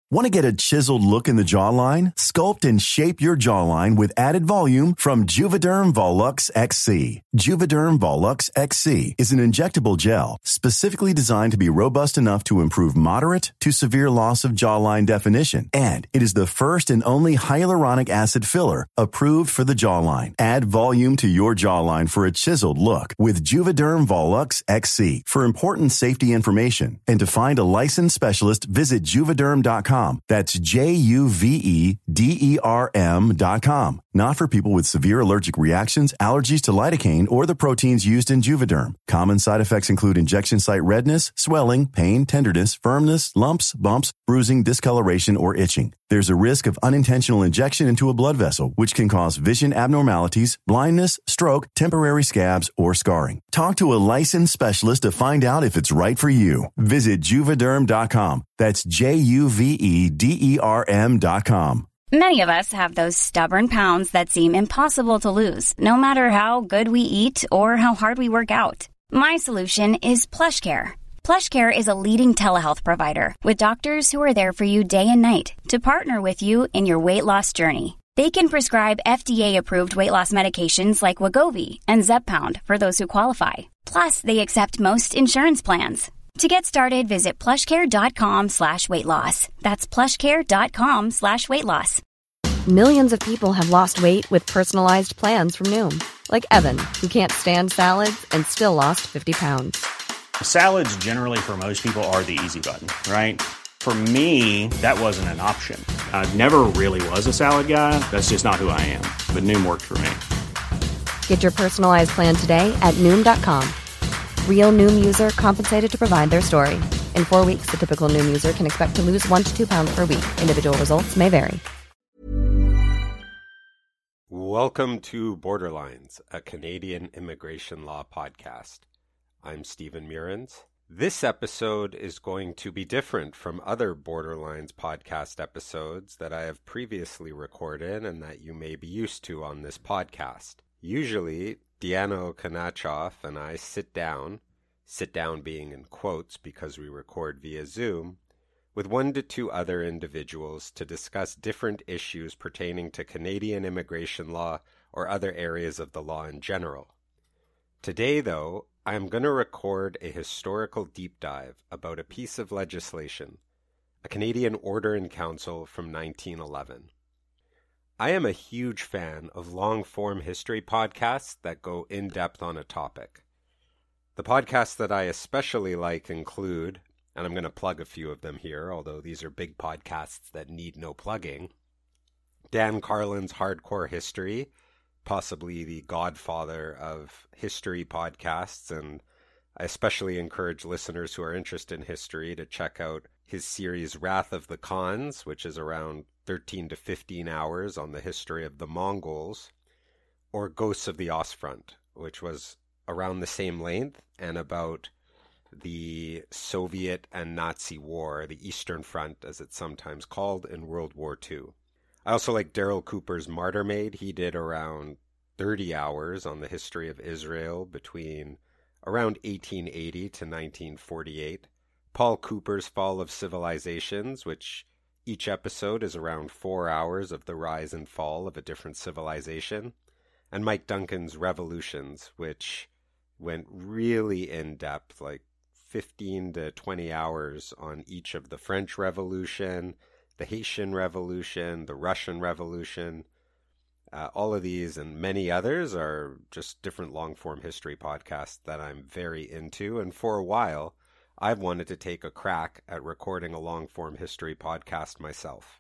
Want to get a chiseled look in the jawline? Sculpt and shape your jawline with added volume from Juvederm Volux XC. Juvederm Volux XC is an injectable gel specifically designed to be robust enough to improve moderate to severe loss of jawline definition. And it is the first and only hyaluronic acid filler approved for the jawline. Add volume to your jawline for a chiseled look with Juvederm Volux XC. For important safety information and to find a licensed specialist, visit juvederm.com. That's JUVEDERM.com. Not for people with severe allergic reactions, allergies to lidocaine, or the proteins used in Juvederm. Common side effects include injection site redness, swelling, pain, tenderness, firmness, lumps, bumps, bruising, discoloration, or itching. There's a risk of unintentional injection into a blood vessel, which can cause vision abnormalities, blindness, stroke, temporary scabs, or scarring. Talk to a licensed specialist to find out if it's right for you. Visit Juvederm.com. That's JUVEDERM.com. Many of us have those stubborn pounds that seem impossible to lose, no matter how good we eat or how hard we work out. My solution is PlushCare. PlushCare is a leading telehealth provider with doctors who are there for you day and night to partner with you in your weight loss journey. They can prescribe FDA-approved weight loss medications like Wegovy and Zepbound for those who qualify. Plus, they accept most insurance plans. To get started, visit plushcare.com/weightloss. That's plushcare.com/weightloss. Millions of people have lost weight with personalized plans from Noom. Like Evan, who can't stand salads and still lost 50 pounds. Salads generally for most people are the easy button, right? For me, that wasn't an option. I never really was a salad guy. That's just not who I am. But Noom worked for me. Get your personalized plan today at Noom.com. Real Noom user compensated to provide their story. In 4 weeks, the typical Noom user can expect to lose 1 to 2 pounds per week. Individual results may vary. Welcome to Borderlines, a Canadian immigration law podcast. I'm Stephen Mearns. This episode is going to be different from other Borderlines podcast episodes that I have previously recorded and that you may be used to on this podcast. Usually, Deanna Kanachoff and I sit down being in quotes because we record via Zoom, with 1 to 2 other individuals to discuss different issues pertaining to Canadian immigration law or other areas of the law in general. Today, though, I am going to record a historical deep dive about a piece of legislation, a Canadian Order in Council from 1911. I am a huge fan of long-form history podcasts that go in-depth on a topic. The podcasts that I especially like include, and I'm going to plug a few of them here, although these are big podcasts that need no plugging, Dan Carlin's Hardcore History, possibly the godfather of history podcasts, and I especially encourage listeners who are interested in history to check out his series Wrath of the Khans, which is around 13 to 15 hours on the history of the Mongols, or Ghosts of the Ostfront, which was around the same length and about the Soviet and Nazi War, the Eastern Front as it's sometimes called, in World War II. I also like Daryl Cooper's Martyr Maid. He did around 30 hours on the history of Israel between around 1880 to 1948. Paul Cooper's Fall of Civilizations, which each episode is around 4 hours of the rise and fall of a different civilization. And Mike Duncan's Revolutions, which went really in-depth, like 15 to 20 hours on each of the French Revolution, the Haitian Revolution, the Russian Revolution. All of these and many others are just different long-form history podcasts that I'm very into. And for a while, I've wanted to take a crack at recording a long-form history podcast myself.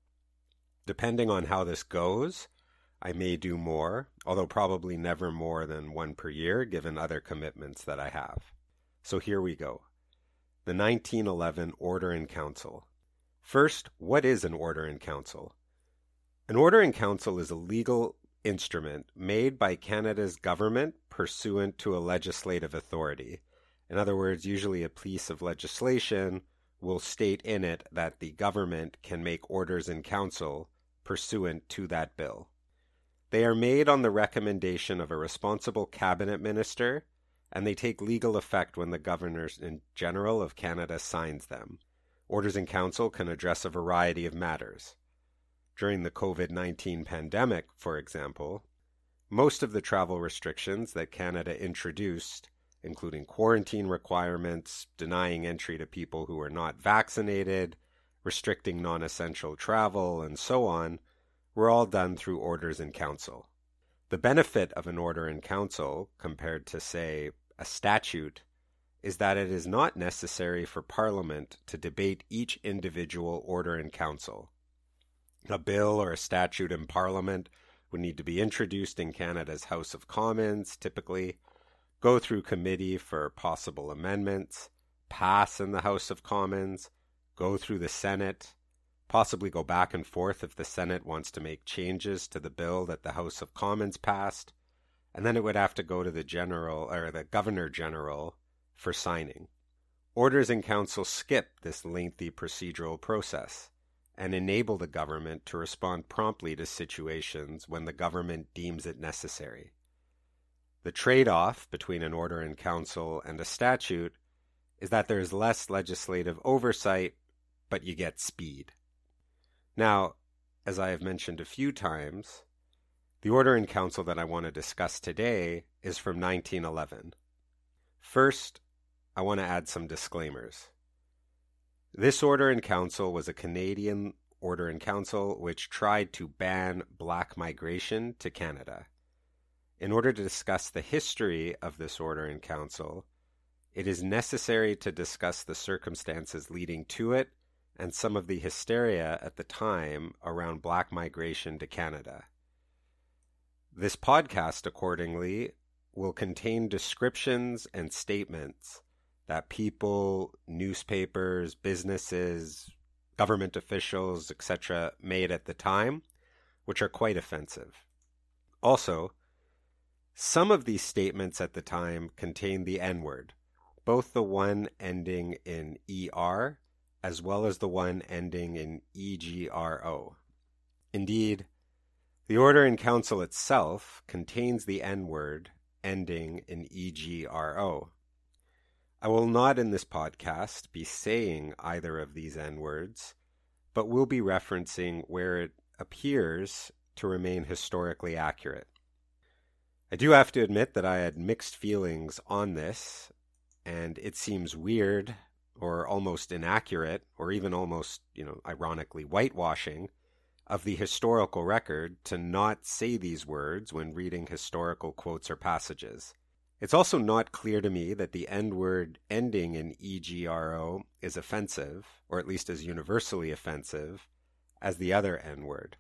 Depending on how this goes, I may do more, although probably never more than 1 per year, given other commitments that I have. So here we go. The 1911 Order in Council. First, what is an Order in Council? An Order in Council is a legal instrument made by Canada's government pursuant to a legislative authority. In other words, usually a piece of legislation will state in it that the government can make orders in council pursuant to that bill. They are made on the recommendation of a responsible cabinet minister, and they take legal effect when the Governor in General of Canada signs them. Orders in Council can address a variety of matters. During the COVID-19 pandemic, for example, most of the travel restrictions that Canada introduced, including quarantine requirements, denying entry to people who are not vaccinated, restricting non-essential travel, and so on, were all done through Orders in Council. The benefit of an Order in Council, compared to, say, a statute, is that it is not necessary for Parliament to debate each individual Order in Council. A bill or a statute in Parliament would need to be introduced in Canada's House of Commons, typically, go through committee for possible amendments, pass in the House of Commons, go through the Senate, possibly go back and forth if the Senate wants to make changes to the bill that the House of Commons passed, and then it would have to go to the Governor General for signing. Orders in Council skip this lengthy procedural process and enable the government to respond promptly to situations when the government deems it necessary. The trade-off between an Order in Council and a statute is that there is less legislative oversight, but you get speed. Now, as I have mentioned a few times, the Order in Council that I want to discuss today is from 1911. First, I want to add some disclaimers. This Order in Council was a Canadian Order in Council which tried to ban black migration to Canada. In order to discuss the history of this Order in Council, it is necessary to discuss the circumstances leading to it and some of the hysteria at the time around black migration to Canada. This podcast, accordingly, will contain descriptions and statements that people, newspapers, businesses, government officials, etc. made at the time, which are quite offensive. Also, some of these statements at the time contain the N-word, both the one ending in ER as well as the one ending in EGRO. Indeed, the Order in Council itself contains the N-word ending in EGRO. I will not in this podcast be saying either of these N-words, but will be referencing where it appears to remain historically accurate. I do have to admit that I had mixed feelings on this, and it seems weird or almost inaccurate or even almost, ironically whitewashing of the historical record to not say these words when reading historical quotes or passages. It's also not clear to me that the N-word ending in EGRO is offensive, or at least as universally offensive, as the other N-word.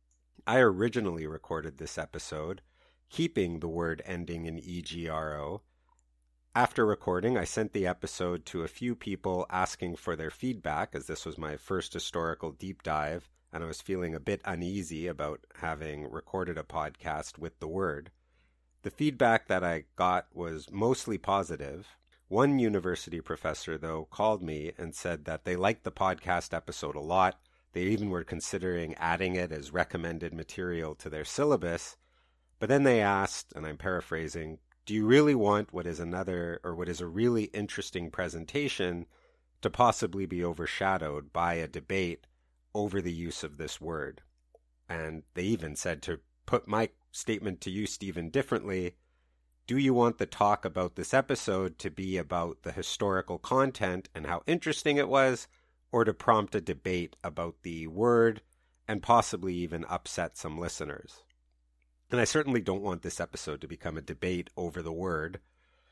I originally recorded this episode keeping the word ending in EGRO. After recording, I sent the episode to a few people asking for their feedback, as this was my first historical deep dive, and I was feeling a bit uneasy about having recorded a podcast with the word. The feedback that I got was mostly positive. One university professor, though, called me and said that they liked the podcast episode a lot. They even were considering adding it as recommended material to their syllabus. But then they asked, and I'm paraphrasing, do you really want what is a really interesting presentation to possibly be overshadowed by a debate over the use of this word? And they even said, to put my statement to you, Stephen, differently, do you want the talk about this episode to be about the historical content and how interesting it was, or to prompt a debate about the word and possibly even upset some listeners? And I certainly don't want this episode to become a debate over the word,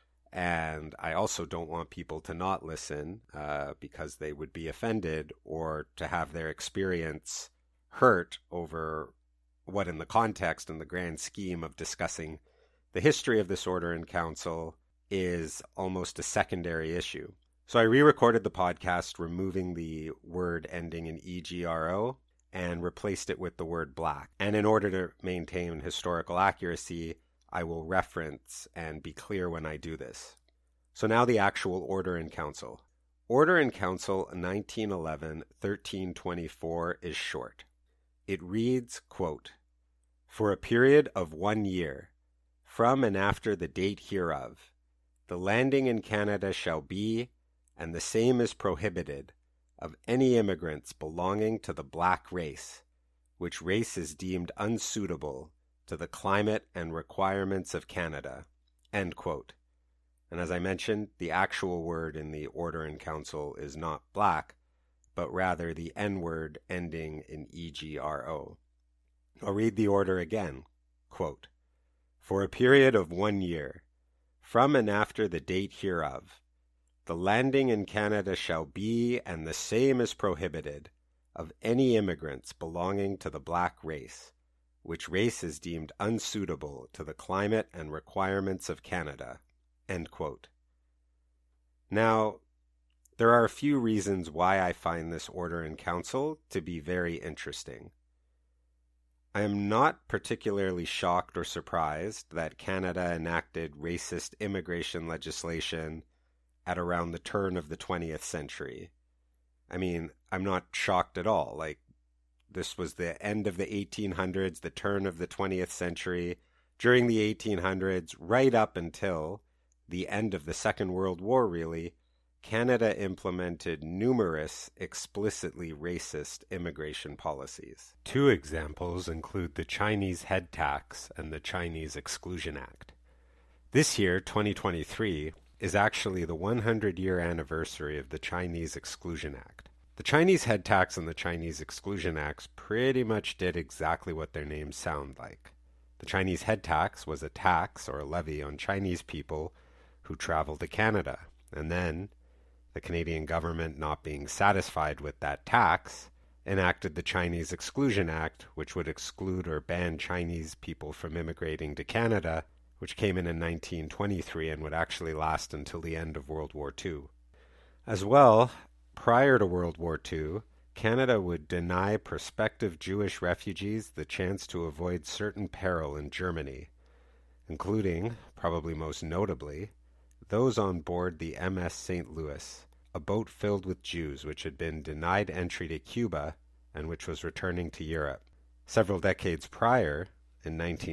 and I also don't want people to not listen because they would be offended or to have their experience hurt over what in the context and the grand scheme of discussing the history of this Order in Council is almost a secondary issue. So I re-recorded the podcast removing the word ending in EGRO and replaced it with the word black. And in order to maintain historical accuracy, I will reference and be clear when I do this. So now the actual Order in Council. Order in Council 1911-1324 is short. It reads, quote, "For a period of 1 year, from and after the date hereof, the landing in Canada shall be, and the same is prohibited, of any immigrants belonging to the black race, which race is deemed unsuitable to the climate and requirements of Canada." End quote. And as I mentioned, the actual word in the Order in Council is not black, but rather the N-word ending in EGRO. I'll read the order again. Quote, "For a period of 1 year, from and after the date hereof, the landing in Canada shall be, and the same is prohibited, of any immigrants belonging to the black race, which race is deemed unsuitable to the climate and requirements of Canada." End quote. Now, there are a few reasons why I find this Order in Council to be very interesting. I am not particularly shocked or surprised that Canada enacted racist immigration legislation at around the turn of the 20th century. I mean, I'm not shocked at all. Like, this was the end of the 1800s, the turn of the 20th century. During the 1800s, right up until the end of the Second World War, really, Canada implemented numerous explicitly racist immigration policies. Two examples include the Chinese Head Tax and the Chinese Exclusion Act. This year, 2023, is actually the 100-year anniversary of the Chinese Exclusion Act. The Chinese Head Tax and the Chinese Exclusion Acts pretty much did exactly what their names sound like. The Chinese Head Tax was a tax or a levy on Chinese people who traveled to Canada, and then the Canadian government, not being satisfied with that tax, enacted the Chinese Exclusion Act, which would exclude or ban Chinese people from immigrating to Canada, which came in 1923 and would actually last until the end of World War II. As well, prior to World War II, Canada would deny prospective Jewish refugees the chance to avoid certain peril in Germany, including, probably most notably, those on board the MS St. Louis, a boat filled with Jews which had been denied entry to Cuba and which was returning to Europe. Several decades prior, in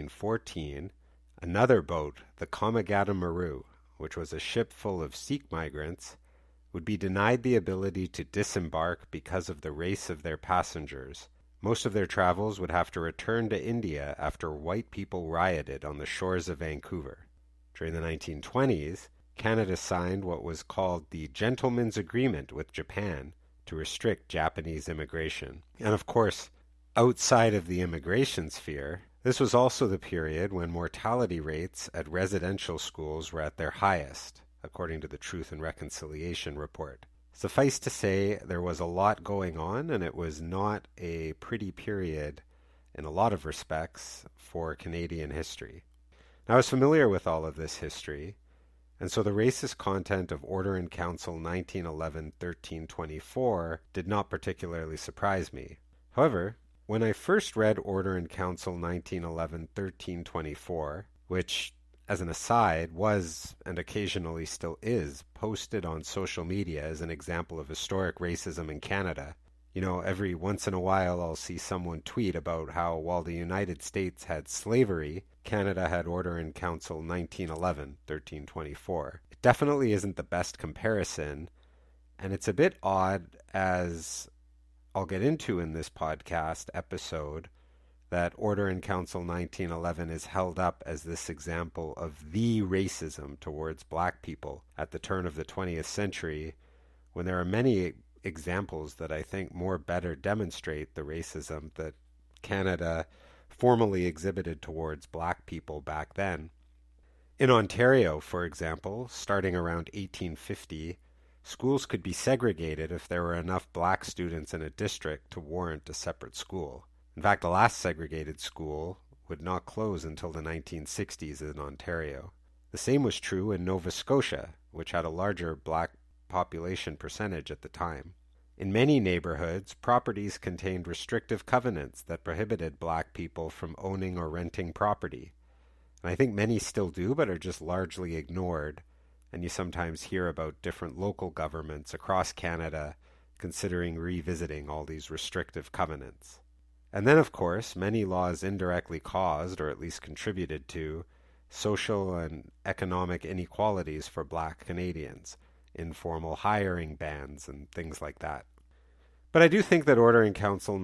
1914, another boat, the Komagata Maru, which was a ship full of Sikh migrants, would be denied the ability to disembark because of the race of their passengers. Most of their travels would have to return to India after white people rioted on the shores of Vancouver. During the 1920s, Canada signed what was called the Gentleman's Agreement with Japan to restrict Japanese immigration. And of course, outside of the immigration sphere, this was also the period when mortality rates at residential schools were at their highest, according to the Truth and Reconciliation Report. Suffice to say, there was a lot going on, and it was not a pretty period in a lot of respects for Canadian history. Now, I was familiar with all of this history, and so the racist content of Order in Council 1911-1324 did not particularly surprise me. However, when I first read Order in Council 1911-1324, which, as an aside, was, and occasionally still is, posted on social media as an example of historic racism in Canada. You know, every once in a while I'll see someone tweet about how while the United States had slavery, Canada had Order in Council 1911-1324. It definitely isn't the best comparison, and it's a bit odd, as I'll get into in this podcast episode, that Order in Council 1911 is held up as this example of the racism towards black people at the turn of the 20th century, when there are many examples that I think more better demonstrate the racism that Canada formally exhibited towards black people back then. In Ontario, for example, starting around 1850, schools could be segregated if there were enough black students in a district to warrant a separate school. In fact, the last segregated school would not close until the 1960s in Ontario. The same was true in Nova Scotia, which had a larger black population percentage at the time. In many neighborhoods, properties contained restrictive covenants that prohibited black people from owning or renting property. And I think many still do, but are just largely ignored. And you sometimes hear about different local governments across Canada considering revisiting all these restrictive covenants. And then, of course, many laws indirectly caused, or at least contributed to, social and economic inequalities for black Canadians, informal hiring bans and things like that. But I do think that Order in Council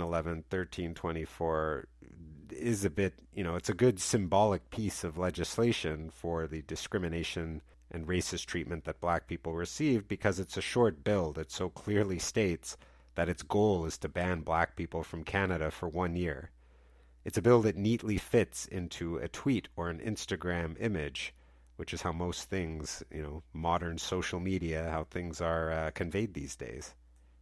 1911-1324 is a bit, it's a good symbolic piece of legislation for the discrimination and racist treatment that black people received, because it's a short bill that so clearly states that its goal is to ban black people from Canada for 1 year. It's a bill that neatly fits into a tweet or an Instagram image, which is how most things, modern social media, how things are conveyed these days.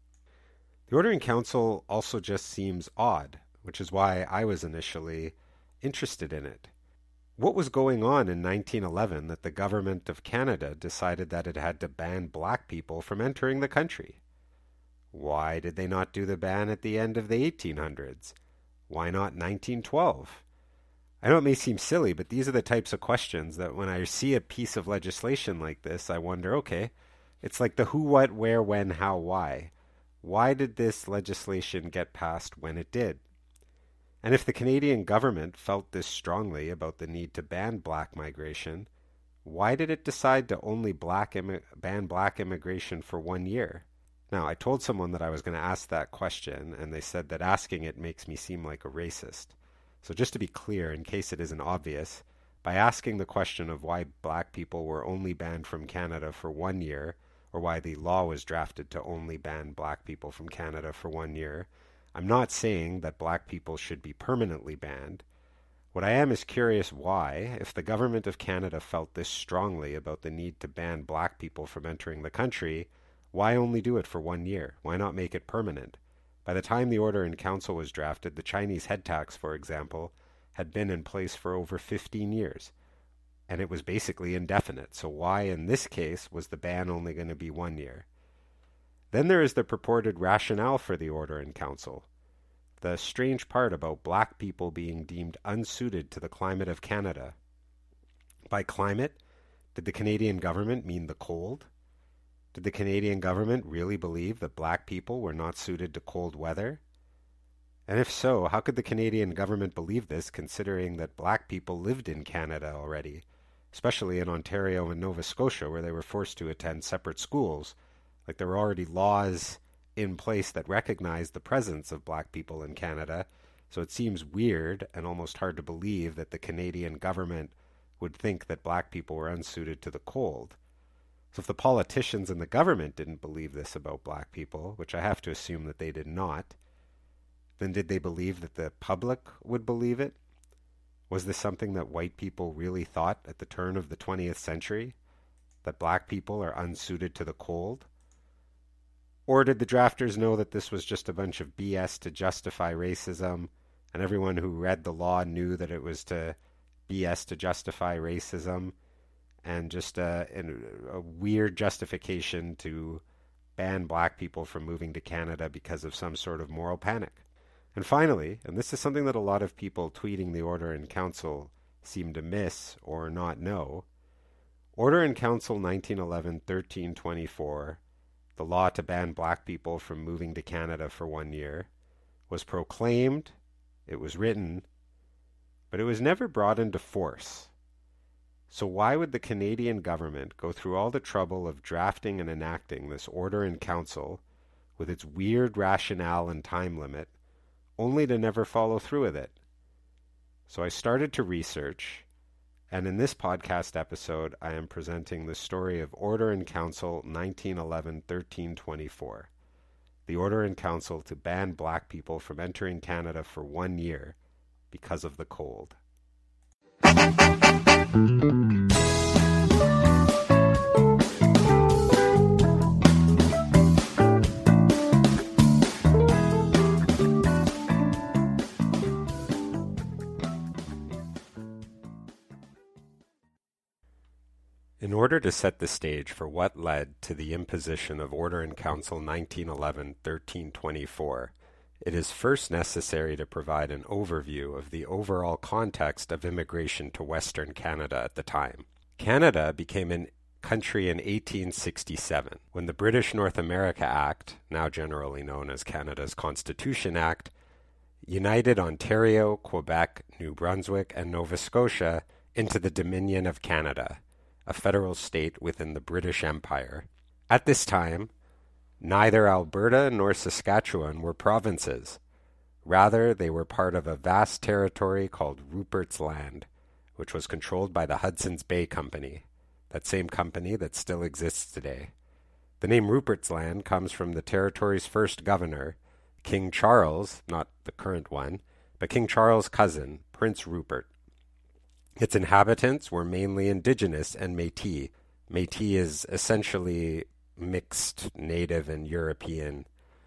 The Order in Council also just seems odd, which is why I was initially interested in it. What was going on in 1911 that the government of Canada decided that it had to ban black people from entering the country? Why did they not do the ban at the end of the 1800s? Why not 1912? I know it may seem silly, but these are the types of questions that when I see a piece of legislation like this, I wonder, okay, it's like the who, what, where, when, how, why. Why did this legislation get passed when it did? And if the Canadian government felt this strongly about the need to ban black migration, why did it decide to only ban black immigration for 1 year? Now, I told someone that I was going to ask that question, and they said that asking it makes me seem like a racist. So just to be clear, in case it isn't obvious, by asking the question of why black people were only banned from Canada for 1 year, or why the law was drafted to only ban black people from Canada for 1 year, I'm not saying that black people should be permanently banned. What I am is curious why, if the government of Canada felt this strongly about the need to ban black people from entering the country, why only do it for 1 year? Why not make it permanent? By the time the Order in Council was drafted, the Chinese head tax, for example, had been in place for over 15 years, and it was basically indefinite. So why, in this case, was the ban only going to be 1 year? Then there is the purported rationale for the Order in Council. The strange part about black people being deemed unsuited to the climate of Canada. By climate, did the Canadian government mean the cold? Did the Canadian government really believe that black people were not suited to cold weather? And if so, how could the Canadian government believe this, considering that black people lived in Canada already, especially in Ontario and Nova Scotia, where they were forced to attend separate schools? Like, there were already laws in place that recognized the presence of black people in Canada, so it seems weird and almost hard to believe that the Canadian government would think that black people were unsuited to the cold. So if the politicians in the government didn't believe this about black people, which I have to assume that they did not, then did they believe that the public would believe it? Was this something that white people really thought at the turn of the 20th century? That black people are unsuited to the cold? Or did the drafters know that this was just a bunch of BS to justify racism, and everyone who read the law knew that it was to BS to justify racism, and just a weird justification to ban black people from moving to Canada because of some sort of moral panic? And finally, and this is something that a lot of people tweeting the Order in Council seem to miss or not know, Order in Council 1911-1324, the law to ban black people from moving to Canada for 1 year, was proclaimed, it was written, but it was never brought into force. So why would the Canadian government go through all the trouble of drafting and enacting this Order in Council with its weird rationale and time limit, only to never follow through with it? So I started to research, and in this podcast episode, I am presenting the story of Order in Council 1911-1324, the Order in Council to ban black people from entering Canada for 1 year because of the cold. In order to set the stage for what led to the imposition of Order in Council 1911-1324, it is first necessary to provide an overview of the overall context of immigration to Western Canada at the time. Canada became a country in 1867, when the British North America Act, now generally known as Canada's Constitution Act, united Ontario, Quebec, New Brunswick, and Nova Scotia into the Dominion of Canada, a federal state within the British Empire. At this time, Neither Alberta nor Saskatchewan were provinces. Rather, they were part of a vast territory called Rupert's Land, which was controlled by the Hudson's Bay Company, that same company that still exists today. The name Rupert's Land comes from the territory's first governor, King Charles, not the current one, but King Charles' cousin, Prince Rupert. Its inhabitants were mainly indigenous and Métis. Métis is essentially mixed native and European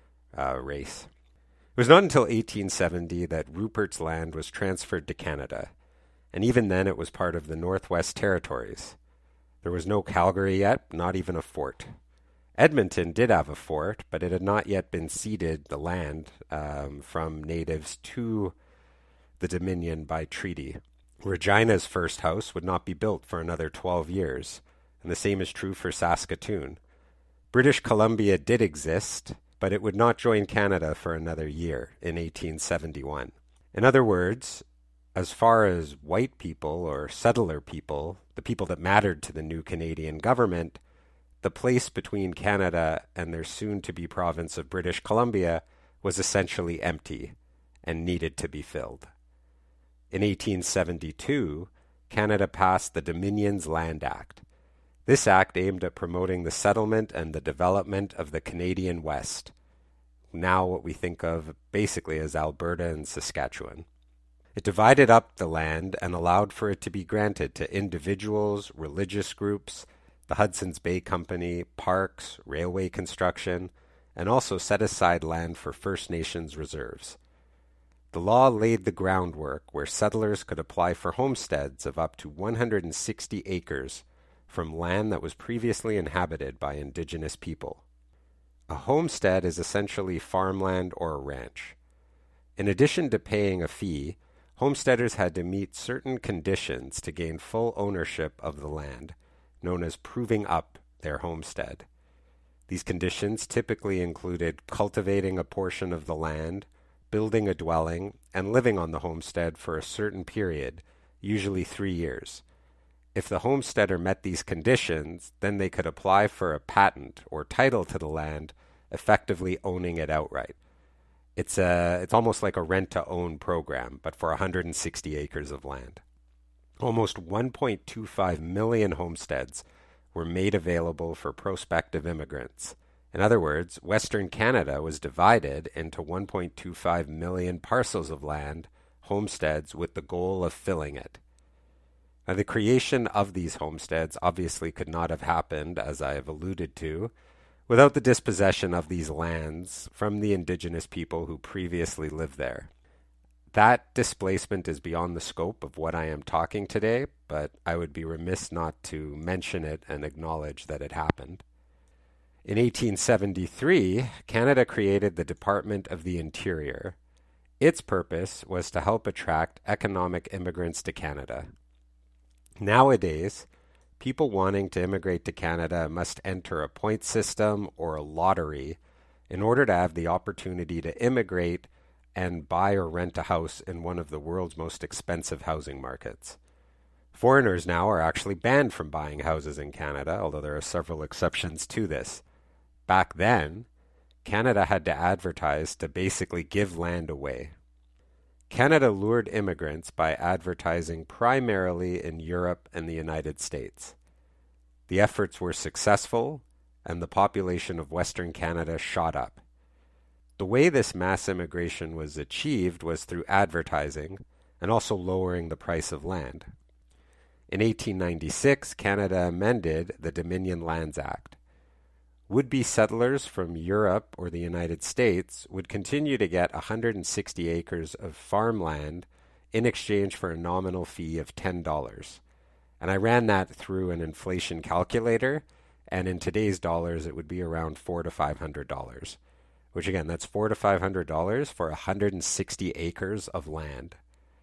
race. It was not until 1870 that Rupert's Land was transferred to Canada, and even then it was part of the Northwest Territories. There was no Calgary yet, not even a fort. Edmonton did have a fort, but it had not yet been ceded, the land, from natives to the Dominion by treaty. Regina's first house would not be built for another 12 years, and the same is true for Saskatoon. British Columbia did exist, but it would not join Canada for another year in 1871. In other words, as far as white people or settler people, the people that mattered to the new Canadian government, the place between Canada and their soon-to-be province of British Columbia was essentially empty and needed to be filled. In 1872, Canada passed the Dominions Land Act. This act aimed at promoting the settlement and the development of the Canadian West, now what we think of basically as Alberta and Saskatchewan. It divided up the land and allowed for it to be granted to individuals, religious groups, the Hudson's Bay Company, parks, railway construction, and also set aside land for First Nations reserves. The law laid the groundwork where settlers could apply for homesteads of up to 160 acres from land that was previously inhabited by indigenous people. A homestead is essentially farmland or a ranch. In addition to paying a fee, homesteaders had to meet certain conditions to gain full ownership of the land, known as proving up their homestead. These conditions typically included cultivating a portion of the land, building a dwelling, and living on the homestead for a certain period, usually 3 years. If the homesteader met these conditions, then they could apply for a patent or title to the land, effectively owning it outright. It's almost like a rent-to-own program, but for 160 acres of land. Almost 1.25 million homesteads were made available for prospective immigrants. In other words, Western Canada was divided into 1.25 million parcels of land, homesteads, with the goal of filling it. Now, the creation of these homesteads obviously could not have happened, as I have alluded to, without the dispossession of these lands from the indigenous people who previously lived there. That displacement is beyond the scope of what I am talking today, but I would be remiss not to mention it and acknowledge that it happened. In 1873, Canada created the Department of the Interior. Its purpose was to help attract economic immigrants to Canada. Nowadays, people wanting to immigrate to Canada must enter a point system or a lottery in order to have the opportunity to immigrate and buy or rent a house in one of the world's most expensive housing markets. Foreigners now are actually banned from buying houses in Canada, although there are several exceptions to this. Back then, Canada had to advertise to basically give land away. Canada lured immigrants by advertising primarily in Europe and the United States. The efforts were successful, and the population of Western Canada shot up. The way this mass immigration was achieved was through advertising and also lowering the price of land. In 1896, Canada amended the Dominion Lands Act. Would-be settlers from Europe or the United States would continue to get 160 acres of farmland in exchange for a nominal fee of $10. And I ran that through an inflation calculator, and in today's dollars it would be around $400 to $500, which again, that's $400 to $500 for 160 acres of land.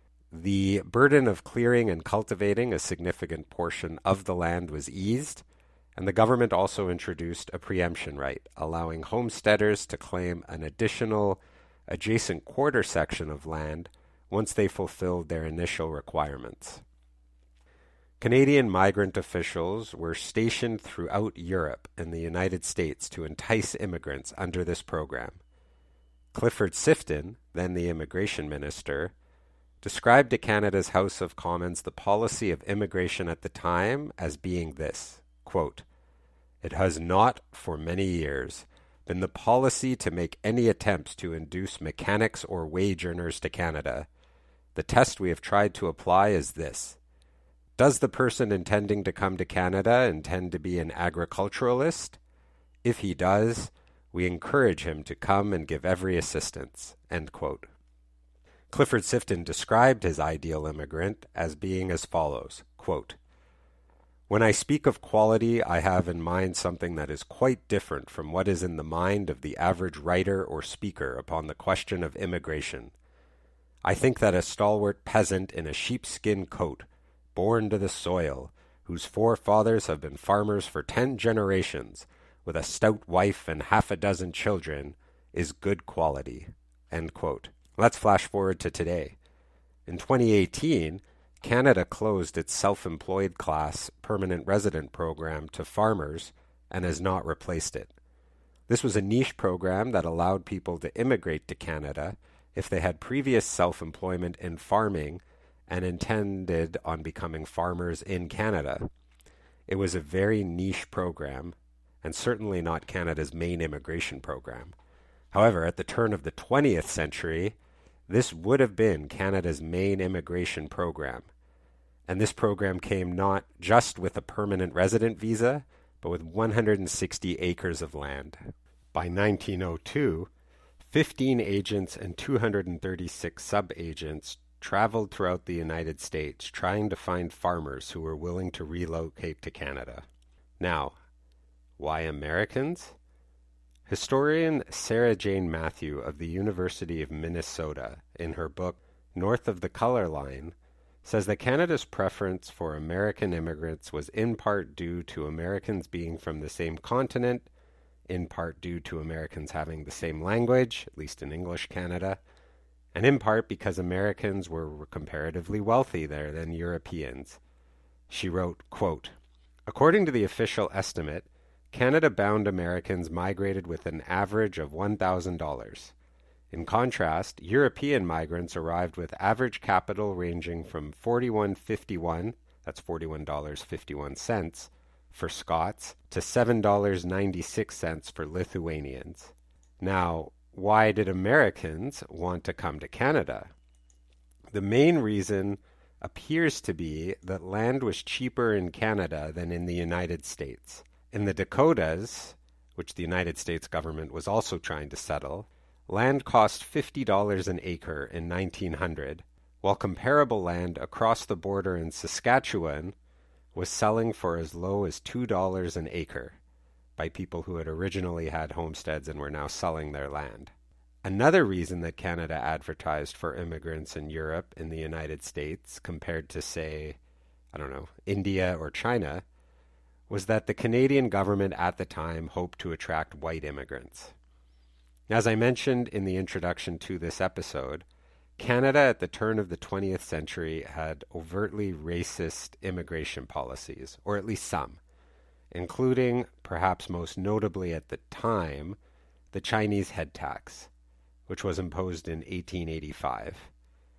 The burden of clearing and cultivating a significant portion of the land was eased, and the government also introduced a preemption right, allowing homesteaders to claim an additional adjacent quarter section of land once they fulfilled their initial requirements. Canadian migrant officials were stationed throughout Europe and the United States to entice immigrants under this program. Clifford Sifton, then the immigration minister, described to Canada's House of Commons the policy of immigration at the time as being this, quote, "It has not, for many years, been the policy to make any attempts to induce mechanics or wage earners to Canada. The test we have tried to apply is this. Does the person intending to come to Canada intend to be an agriculturalist? If he does, we encourage him to come and give every assistance." End quote. Clifford Sifton described his ideal immigrant as being as follows, quote, "When I speak of quality, I have in mind something that is quite different from what is in the mind of the average writer or speaker upon the question of immigration. I think that a stalwart peasant in a sheepskin coat, born to the soil, whose forefathers have been farmers for 10 generations, with a stout wife and half a dozen children, is good quality." End quote. Let's flash forward to today. In 2018, Canada closed its self-employed class permanent resident program to farmers and has not replaced it. This was a niche program that allowed people to immigrate to Canada if they had previous self-employment in farming and intended on becoming farmers in Canada. It was a very niche program and certainly not Canada's main immigration program. However, at the turn of the 20th century, this would have been Canada's main immigration program. And this program came not just with a permanent resident visa, but with 160 acres of land. By 1902, 15 agents and 236 sub-agents traveled throughout the United States trying to find farmers who were willing to relocate to Canada. Now, why Americans? Historian Sarah Jane Matthew of the University of Minnesota, in her book North of the Color Line, says that Canada's preference for American immigrants was in part due to Americans being from the same continent, in part due to Americans having the same language, at least in English Canada, and in part because Americans were comparatively wealthy there than Europeans. She wrote, quote, "According to the official estimate, Canada-bound Americans migrated with an average of $1,000. In contrast, European migrants arrived with average capital ranging from $41.51, that's $41.51, for Scots, to $7.96 for Lithuanians. Now, why did Americans want to come to Canada? The main reason appears to be that land was cheaper in Canada than in the United States. In the Dakotas, which the United States government was also trying to settle, land cost $50 an acre in 1900, while comparable land across the border in Saskatchewan was selling for as low as $2 an acre by people who had originally had homesteads and were now selling their land. Another reason that Canada advertised for immigrants in Europe and the United States compared to, say, India or China, was that the Canadian government at the time hoped to attract white immigrants. As I mentioned in the introduction to this episode, Canada at the turn of the 20th century had overtly racist immigration policies, or at least some, including, perhaps most notably at the time, the Chinese head tax, which was imposed in 1885.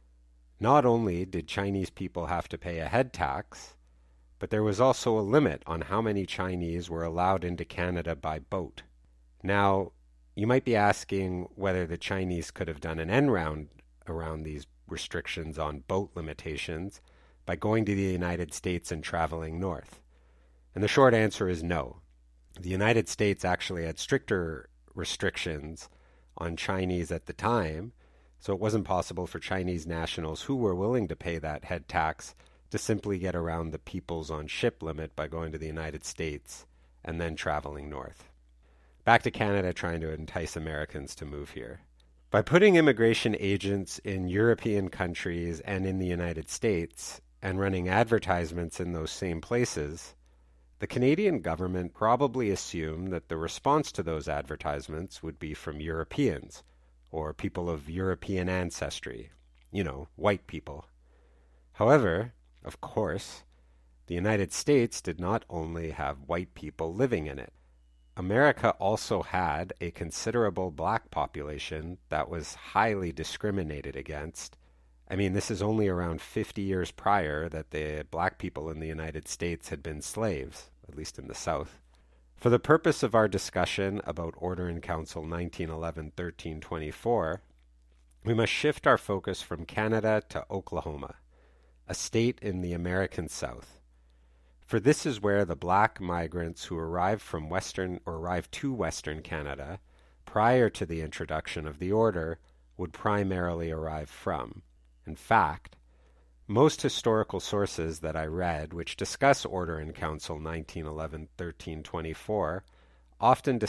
Not only did Chinese people have to pay a head tax, but there was also a limit on how many Chinese were allowed into Canada by boat. Now, you might be asking whether the Chinese could have done an end round around these restrictions on boat limitations by going to the United States and traveling north. And the short answer is no. The United States actually had stricter restrictions on Chinese at the time, so it wasn't possible for Chinese nationals who were willing to pay that head tax to simply get around the peoples on ship limit by going to the United States and then traveling north. Back to Canada trying to entice Americans to move here. By putting immigration agents in European countries and in the United States and running advertisements in those same places, the Canadian government probably assumed that the response to those advertisements would be from Europeans or people of European ancestry, white people. However, of course, The United States did not only have white people living in it. America also had a considerable black population that was highly discriminated against. I mean, this is only around 50 years prior that the black people in the United States had been slaves, at least in the South. For the purpose of our discussion about Order in Council 1911-1324, we must shift our focus from Canada to Oklahoma, a state in the American South. For this is where the black migrants who arrived to Western Canada prior to the introduction of the order would primarily arrive from. In fact, most historical sources that I read which discuss Order in Council 1911-1324 often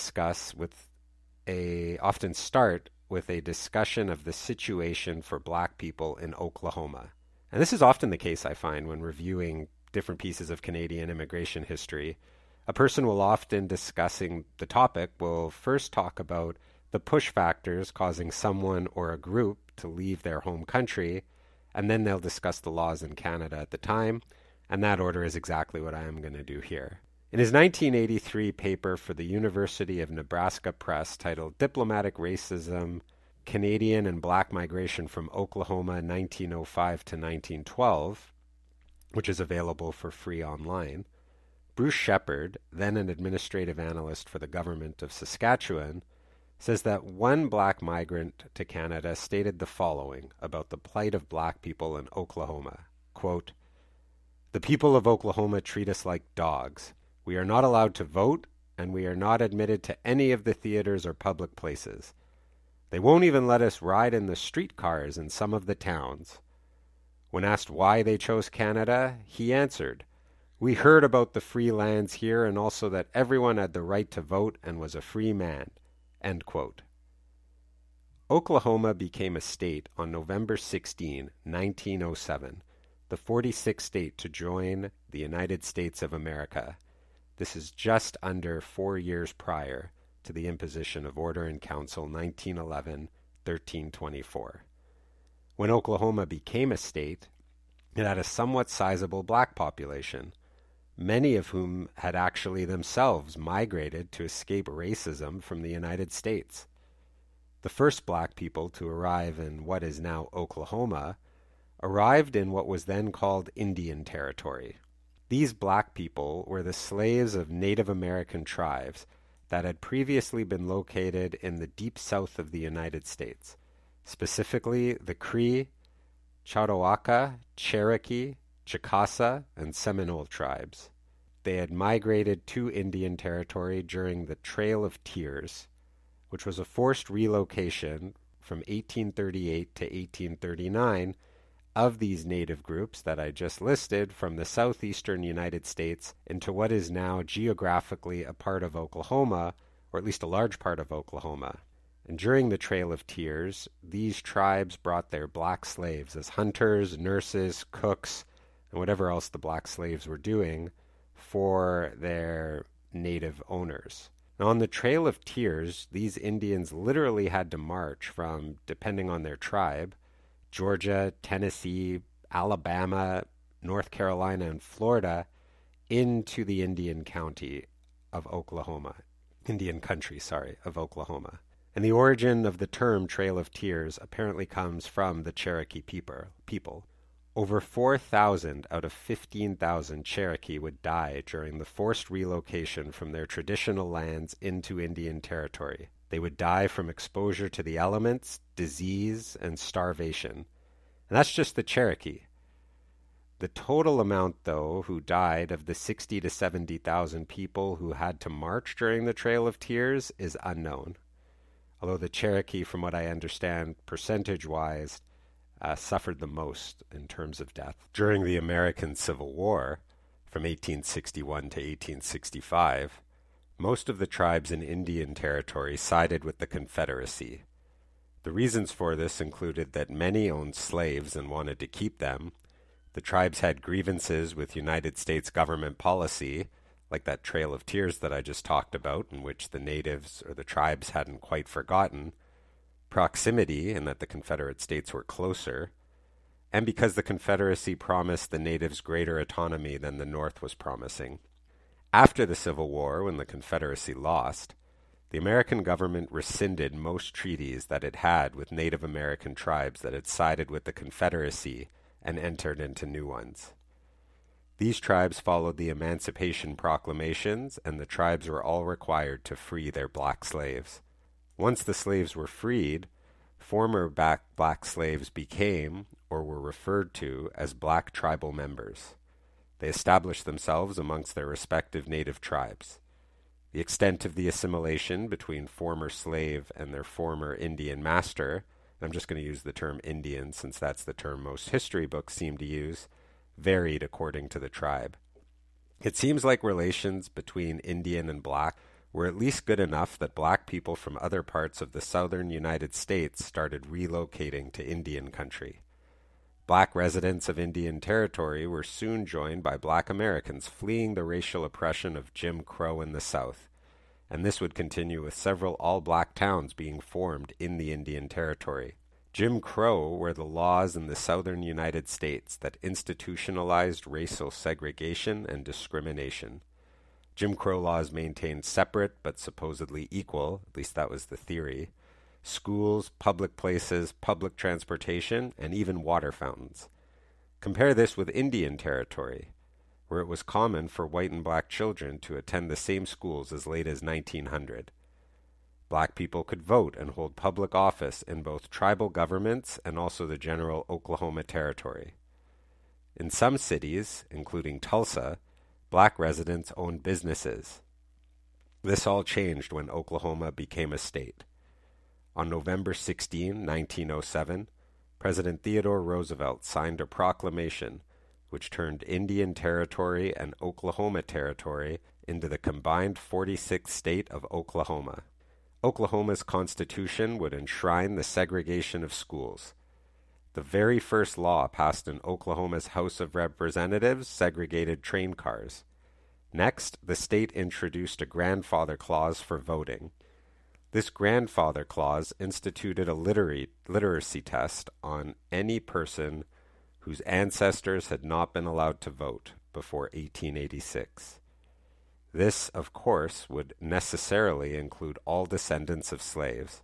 start with a discussion of the situation for black people in Oklahoma. And this is often the case, I find, when reviewing different pieces of Canadian immigration history. A person will often, discussing the topic, will first talk about the push factors causing someone or a group to leave their home country, and then they'll discuss the laws in Canada at the time, and that order is exactly what I am going to do here. In his 1983 paper for the University of Nebraska Press titled Diplomatic Racism, Canadian and Black Migration from Oklahoma 1905 to 1912, which is available for free online, Bruce Shepard, then an administrative analyst for the government of Saskatchewan, says that one black migrant to Canada stated the following about the plight of black people in Oklahoma. Quote, "The people of Oklahoma treat us like dogs. We are not allowed to vote, and we are not admitted to any of the theaters or public places. They won't even let us ride in the streetcars in some of the towns." When asked why they chose Canada, he answered, "We heard about the free lands here and also that everyone had the right to vote and was a free man." End quote. Oklahoma became a state on November 16, 1907, the 46th state to join the United States of America. This is just under 4 years prior to the imposition of Order in Council 1911-1324. When Oklahoma became a state, it had a somewhat sizable black population, many of whom had actually themselves migrated to escape racism from the United States. The first black people to arrive in what is now Oklahoma arrived in what was then called Indian Territory. These black people were the slaves of Native American tribes that had previously been located in the deep south of the United States, specifically the Cree, Chautoauca, Cherokee, Chickasaw, and Seminole tribes. They had migrated to Indian Territory during the Trail of Tears, which was a forced relocation from 1838 to 1839 of these native groups that I just listed from the southeastern United States into what is now geographically a part of Oklahoma, or at least a large part of Oklahoma. And during the Trail of Tears, these tribes brought their black slaves as hunters, nurses, cooks, and whatever else the black slaves were doing for their native owners. Now, on the Trail of Tears, these Indians literally had to march from, depending on their tribe, Georgia, Tennessee, Alabama, North Carolina, and Florida into the Indian country of Oklahoma. And the origin of the term Trail of Tears apparently comes from the Cherokee people. Over 4,000 out of 15,000 Cherokee would die during the forced relocation from their traditional lands into Indian Territory. They would die from exposure to the elements, disease, and starvation. And that's just the Cherokee. The total amount, though, who died of the 60 to 70,000 people who had to march during the Trail of Tears is unknown. Although the Cherokee, from what I understand, percentage-wise, suffered the most in terms of death. During the American Civil War, from 1861 to 1865, most of the tribes in Indian Territory sided with the Confederacy. The reasons for this included that many owned slaves and wanted to keep them. The tribes had grievances with United States government policy, like that Trail of Tears that I just talked about, in which the natives or the tribes hadn't quite forgotten. Proximity, in that the Confederate States were closer, and because the Confederacy promised the natives greater autonomy than the North was promising. After the Civil War, when the Confederacy lost, the American government rescinded most treaties that it had with Native American tribes that had sided with the Confederacy and entered into new ones. These tribes followed the Emancipation Proclamations, and the tribes were all required to free their black slaves. Once the slaves were freed, former black slaves became, or were referred to, as black tribal members. They established themselves amongst their respective native tribes. The extent of the assimilation between former slave and their former Indian master, and I'm just going to use the term Indian since that's the term most history books seem to use, varied according to the tribe. It seems like relations between Indian and black were at least good enough that black people from other parts of the southern United States started relocating to Indian country. Black residents of Indian Territory were soon joined by black Americans fleeing the racial oppression of Jim Crow in the South, and this would continue with several all-black towns being formed in the Indian Territory. Jim Crow were the laws in the southern United States that institutionalized racial segregation and discrimination. Jim Crow laws maintained separate but supposedly equal, at least that was the theory, schools, public places, public transportation, and even water fountains. Compare this with Indian Territory, where it was common for white and black children to attend the same schools as late as 1900. Black people could vote and hold public office in both tribal governments and also the general Oklahoma Territory. In some cities, including Tulsa, black residents owned businesses. This all changed when Oklahoma became a state. On November 16, 1907, President Theodore Roosevelt signed a proclamation which turned Indian Territory and Oklahoma Territory into the combined 46th state of Oklahoma. Oklahoma's constitution would enshrine the segregation of schools. The very first law passed in Oklahoma's House of Representatives segregated train cars. Next, the state introduced a grandfather clause for voting. This grandfather clause instituted a literacy test on any person whose ancestors had not been allowed to vote before 1886. This, of course, would necessarily include all descendants of slaves.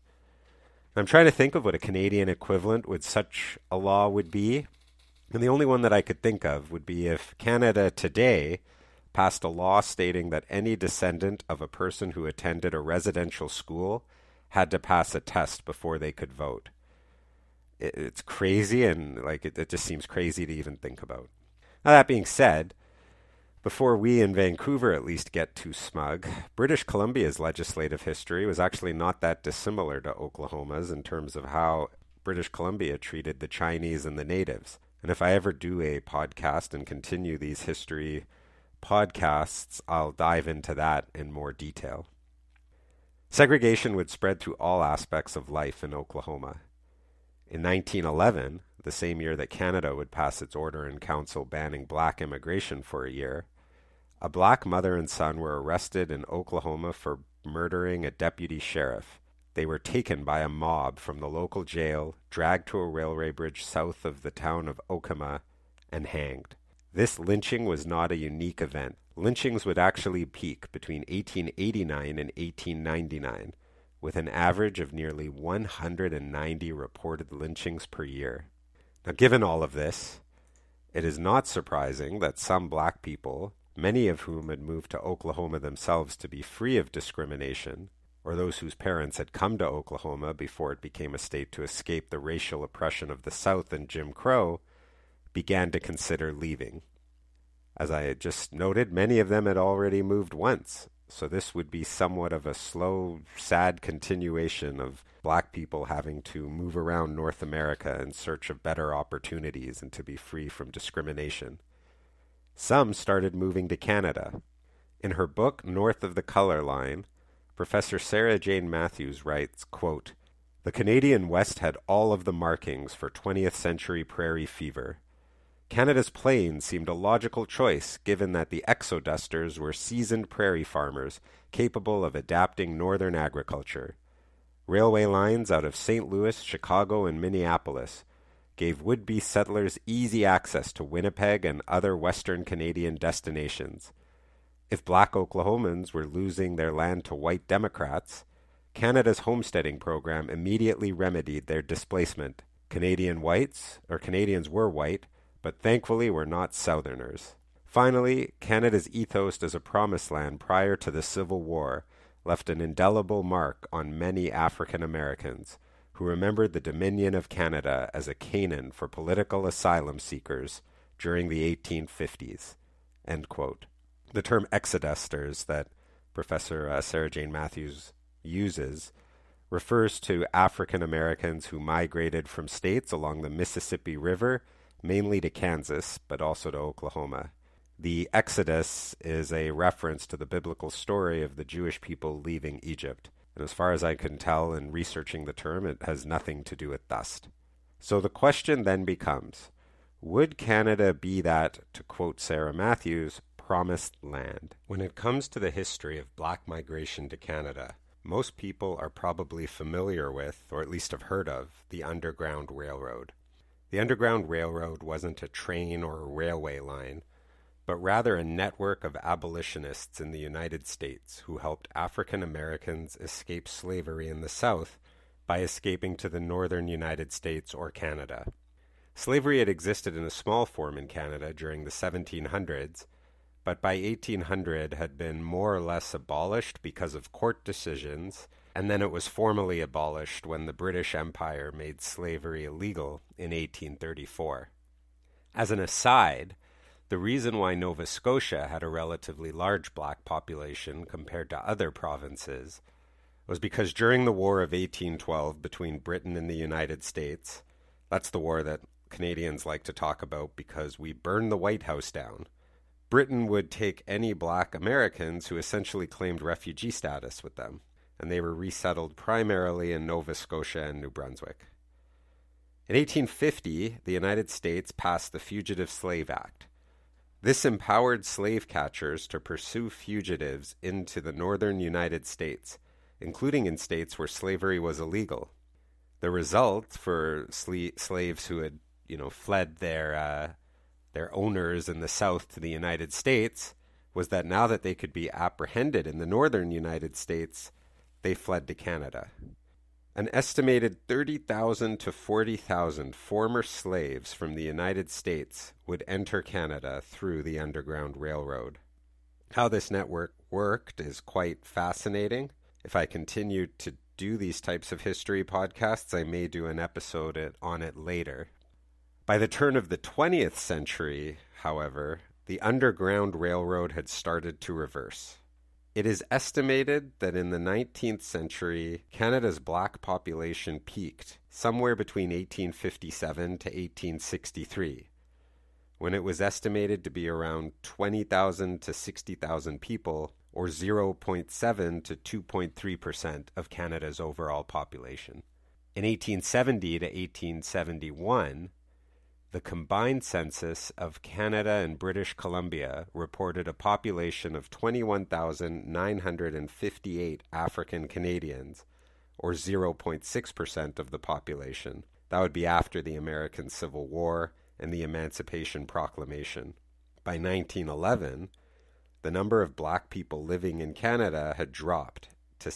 I'm trying to think of what a Canadian equivalent with such a law would be, and the only one that I could think of would be if Canada today passed a law stating that any descendant of a person who attended a residential school had to pass a test before they could vote. It's crazy, and it just seems crazy to even think about. Now, that being said, before we in Vancouver at least get too smug, British Columbia's legislative history was actually not that dissimilar to Oklahoma's in terms of how British Columbia treated the Chinese and the natives. And if I ever do a podcast and continue these history podcasts, I'll dive into that in more detail. Segregation would spread through all aspects of life in Oklahoma. In 1911, the same year that Canada would pass its order in council banning black immigration for a year, a black mother and son were arrested in Oklahoma for murdering a deputy sheriff. They were taken by a mob from the local jail, dragged to a railway bridge south of the town of Okemah, and hanged. This lynching was not a unique event. Lynchings would actually peak between 1889 and 1899, with an average of nearly 190 reported lynchings per year. Now, given all of this, it is not surprising that some black people, many of whom had moved to Oklahoma themselves to be free of discrimination, or those whose parents had come to Oklahoma before it became a state to escape the racial oppression of the South and Jim Crow, began to consider leaving. As I had just noted, many of them had already moved once, so this would be somewhat of a slow, sad continuation of black people having to move around North America in search of better opportunities and to be free from discrimination. Some started moving to Canada. In her book, North of the Color Line, Professor Sarah Jane Matthews writes, quote, "The Canadian West had all of the markings for 20th century prairie fever. Canada's plains seemed a logical choice given that the exodusters were seasoned prairie farmers capable of adapting northern agriculture. Railway lines out of St. Louis, Chicago, and Minneapolis gave would-be settlers easy access to Winnipeg and other Western Canadian destinations. If Black Oklahomans were losing their land to white Democrats, Canada's homesteading program immediately remedied their displacement. Canadians were white, but thankfully were not Southerners. Finally, Canada's ethos as a promised land prior to the Civil War left an indelible mark on many African Americans who remembered the Dominion of Canada as a Canaan for political asylum seekers during the 1850s. End quote. The term exodusters that Professor Sarah Jane Matthews uses refers to African Americans who migrated from states along the Mississippi River, mainly to Kansas, but also to Oklahoma. The Exodus is a reference to the biblical story of the Jewish people leaving Egypt. And as far as I can tell in researching the term, it has nothing to do with dust. So the question then becomes, would Canada be that, to quote Sarah Matthews, promised land? When it comes to the history of Black migration to Canada, most people are probably familiar with, or at least have heard of, the Underground Railroad. The Underground Railroad wasn't a train or a railway line, but rather a network of abolitionists in the United States who helped African Americans escape slavery in the South by escaping to the northern United States or Canada. Slavery had existed in a small form in Canada during the 1700s, but by 1800 had been more or less abolished because of court decisions, and then it was formally abolished when the British Empire made slavery illegal in 1834. As an aside, the reason why Nova Scotia had a relatively large Black population compared to other provinces was because during the War of 1812 between Britain and the United States, that's the war that Canadians like to talk about because we burned the White House down, Britain would take any Black Americans who essentially claimed refugee status with them, and they were resettled primarily in Nova Scotia and New Brunswick. In 1850, the United States passed the Fugitive Slave Act. This empowered slave catchers to pursue fugitives into the northern United States, including in states where slavery was illegal. The result for slaves who had, fled their owners in the South to the United States was that now that they could be apprehended in the northern United States, they fled to Canada. An estimated 30,000 to 40,000 former slaves from the United States would enter Canada through the Underground Railroad. How this network worked is quite fascinating. If I continue to do these types of history podcasts, I may do an episode on it later. By the turn of the 20th century, however, the Underground Railroad had started to reverse. It is estimated that in the 19th century, Canada's Black population peaked somewhere between 1857 to 1863, when it was estimated to be around 20,000 to 60,000 people, or 0.7 to 2.3% of Canada's overall population. In 1870 to 1871, the combined census of Canada and British Columbia reported a population of 21,958 African Canadians, or 0.6% of the population. That would be after the American Civil War and the Emancipation Proclamation. By 1911, the number of Black people living in Canada had dropped to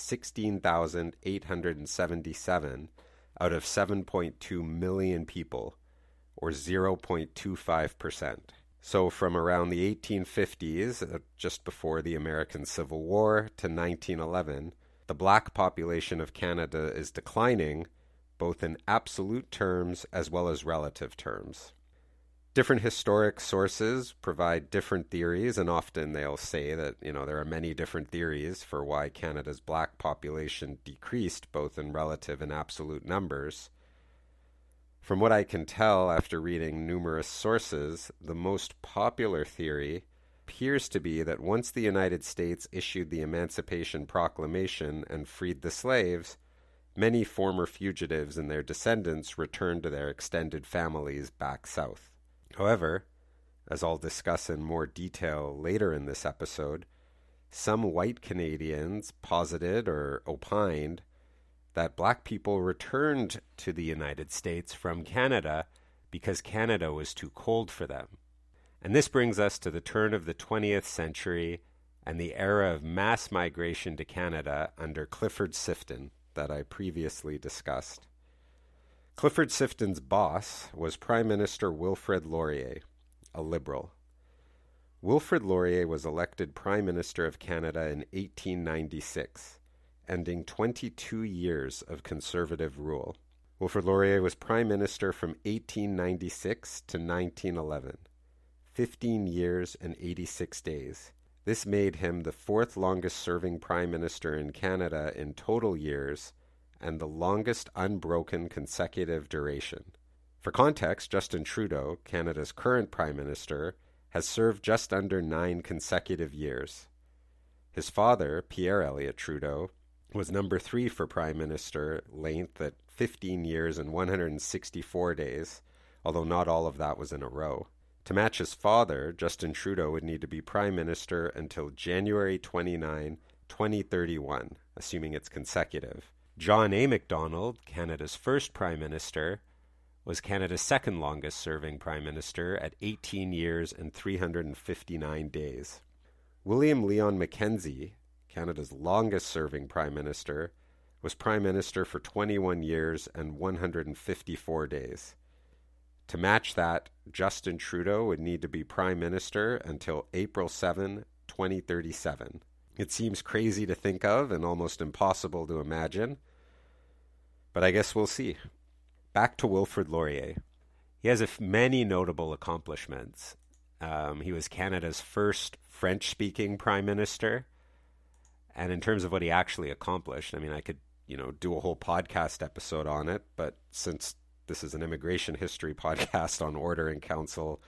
16,877 out of 7.2 million people, or 0.25%. So from around the 1850s, just before the American Civil War, to 1911, the Black population of Canada is declining, both in absolute terms as well as relative terms. Different historic sources provide different theories, and often they'll say that, there are many different theories for why Canada's Black population decreased, both in relative and absolute numbers. From what I can tell after reading numerous sources, the most popular theory appears to be that once the United States issued the Emancipation Proclamation and freed the slaves, many former fugitives and their descendants returned to their extended families back south. However, as I'll discuss in more detail later in this episode, some white Canadians posited or opined that Black people returned to the United States from Canada because Canada was too cold for them. And this brings us to the turn of the 20th century and the era of mass migration to Canada under Clifford Sifton that I previously discussed. Clifford Sifton's boss was Prime Minister Wilfrid Laurier, a Liberal. Wilfrid Laurier was elected Prime Minister of Canada in 1896, ending 22 years of Conservative rule. Wilfrid Laurier was Prime Minister from 1896 to 1911, 15 years and 86 days. This made him the fourth longest-serving Prime Minister in Canada in total years and the longest unbroken consecutive duration. For context, Justin Trudeau, Canada's current Prime Minister, has served just under 9 consecutive years. His father, Pierre Elliott Trudeau, was number 3 for Prime Minister length at 15 years and 164 days, although not all of that was in a row. To match his father, Justin Trudeau would need to be Prime Minister until January 29, 2031, assuming it's consecutive. John A. Macdonald, Canada's first Prime Minister, was Canada's second longest-serving Prime Minister at 18 years and 359 days. William Leon Mackenzie, Canada's longest-serving Prime Minister, was Prime Minister for 21 years and 154 days. To match that, Justin Trudeau would need to be Prime Minister until April 7, 2037. It seems crazy to think of and almost impossible to imagine, but I guess we'll see. Back to Wilfrid Laurier. He has many notable accomplishments. He was Canada's first French-speaking Prime Minister, and in terms of what he actually accomplished, I mean, I could, do a whole podcast episode on it, but since this is an immigration history podcast on Order in Council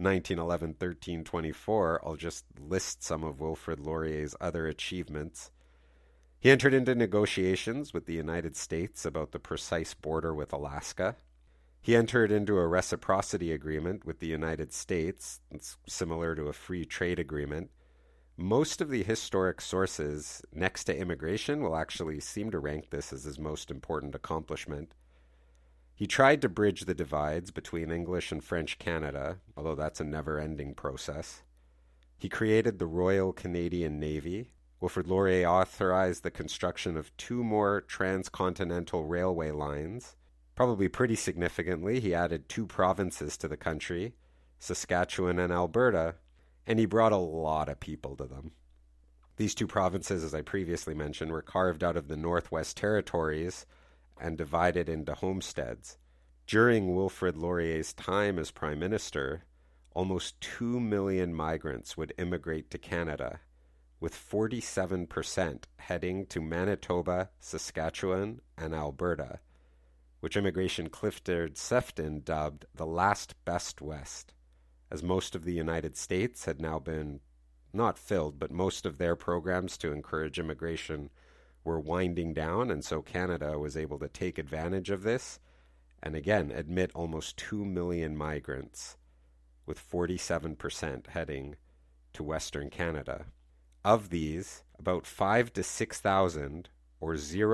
1911-1324, I'll just list some of Wilfrid Laurier's other achievements. He entered into negotiations with the United States about the precise border with Alaska. He entered into a reciprocity agreement with the United States. It's similar to a free trade agreement. Most of the historic sources next to immigration will actually seem to rank this as his most important accomplishment. He tried to bridge the divides between English and French Canada, although that's a never-ending process. He created the Royal Canadian Navy. Wilfrid Laurier authorized the construction of 2 more transcontinental railway lines. Probably pretty significantly, he added 2 provinces to the country, Saskatchewan and Alberta, and he brought a lot of people to them. These 2 provinces, as I previously mentioned, were carved out of the Northwest Territories and divided into homesteads. During Wilfrid Laurier's time as Prime Minister, almost 2 million migrants would immigrate to Canada, with 47% heading to Manitoba, Saskatchewan, and Alberta, which immigration Clifford Sifton dubbed the last best West, as most of the United States had now been not filled, but most of their programs to encourage immigration were winding down, and so Canada was able to take advantage of this and again admit almost 2 million migrants, with 47% heading to Western Canada. Of these, about 5,000 to 6,000, or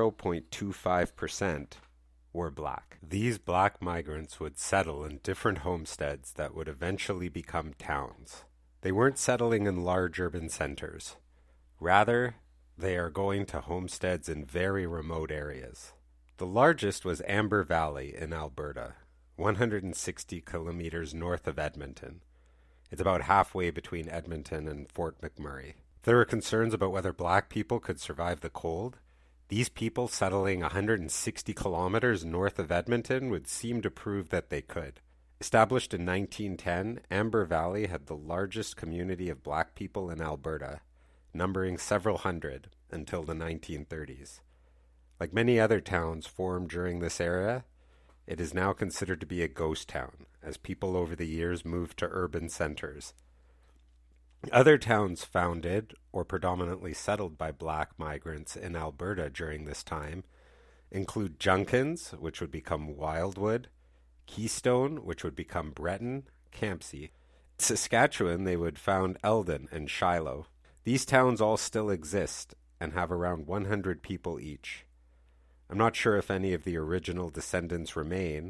0.25%, were black. These black migrants would settle in different homesteads that would eventually become towns. They weren't settling in large urban centers. Rather, they are going to homesteads in very remote areas. The largest was Amber Valley in Alberta, 160 kilometers north of Edmonton. It's about halfway between Edmonton and Fort McMurray. There were concerns about whether black people could survive the cold. These people settling 160 kilometers north of Edmonton would seem to prove that they could. Established in 1910, Amber Valley had the largest community of black people in Alberta, numbering several hundred until the 1930s. Like many other towns formed during this era, it is now considered to be a ghost town, as people over the years moved to urban centers. Other towns founded or predominantly settled by black migrants in Alberta during this time include Junkins, which would become Wildwood, Keystone, which would become Breton, Campsie. Saskatchewan, they would found Eldon and Shiloh. These towns all still exist and have around 100 people each. I'm not sure if any of the original descendants remain,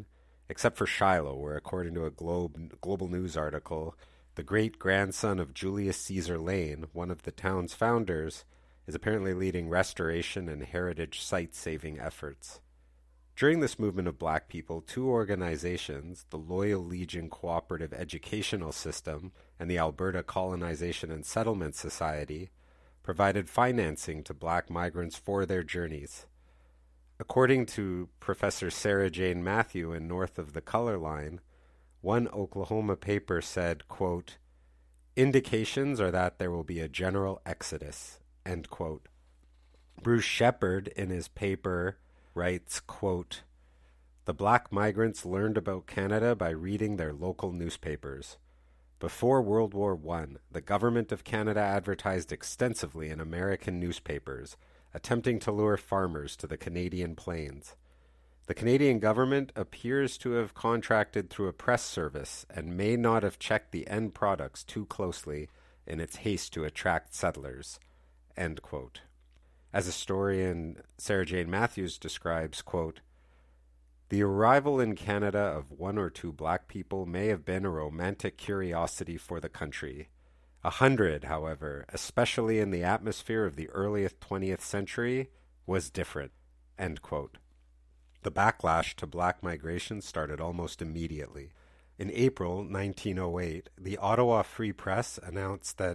except for Shiloh, where, according to a Global News article, the great-grandson of Julius Caesar Lane, one of the town's founders, is apparently leading restoration and heritage site-saving efforts. During this movement of black people, two organizations, the Loyal Legion Cooperative Educational System and the Alberta Colonization and Settlement Society, provided financing to black migrants for their journeys. According to Professor Sarah Jane Matthew in North of the Color Line, one Oklahoma paper said, quote, "Indications are that there will be a general exodus," end quote. Bruce Shepard in his paper writes, quote, "The black migrants learned about Canada by reading their local newspapers. Before World War I, the government of Canada advertised extensively in American newspapers, attempting to lure farmers to the Canadian plains. The Canadian government appears to have contracted through a press service and may not have checked the end products too closely in its haste to attract settlers," end quote. As historian Sarah Jane Matthews describes, quote, "The arrival in Canada of one or two black people may have been a romantic curiosity for the country. 100, however, especially in the atmosphere of the earliest 20th century, was different," end quote. The backlash to black migration started almost immediately. In April 1908, the Ottawa Free Press announced that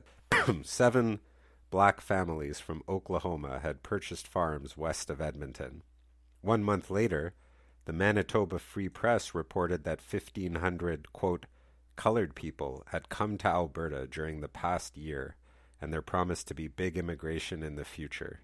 7 black families from Oklahoma had purchased farms west of Edmonton. 1 month later, the Manitoba Free Press reported that 1,500, quote, "colored people had come to Alberta during the past year, and there promised to be big immigration in the future."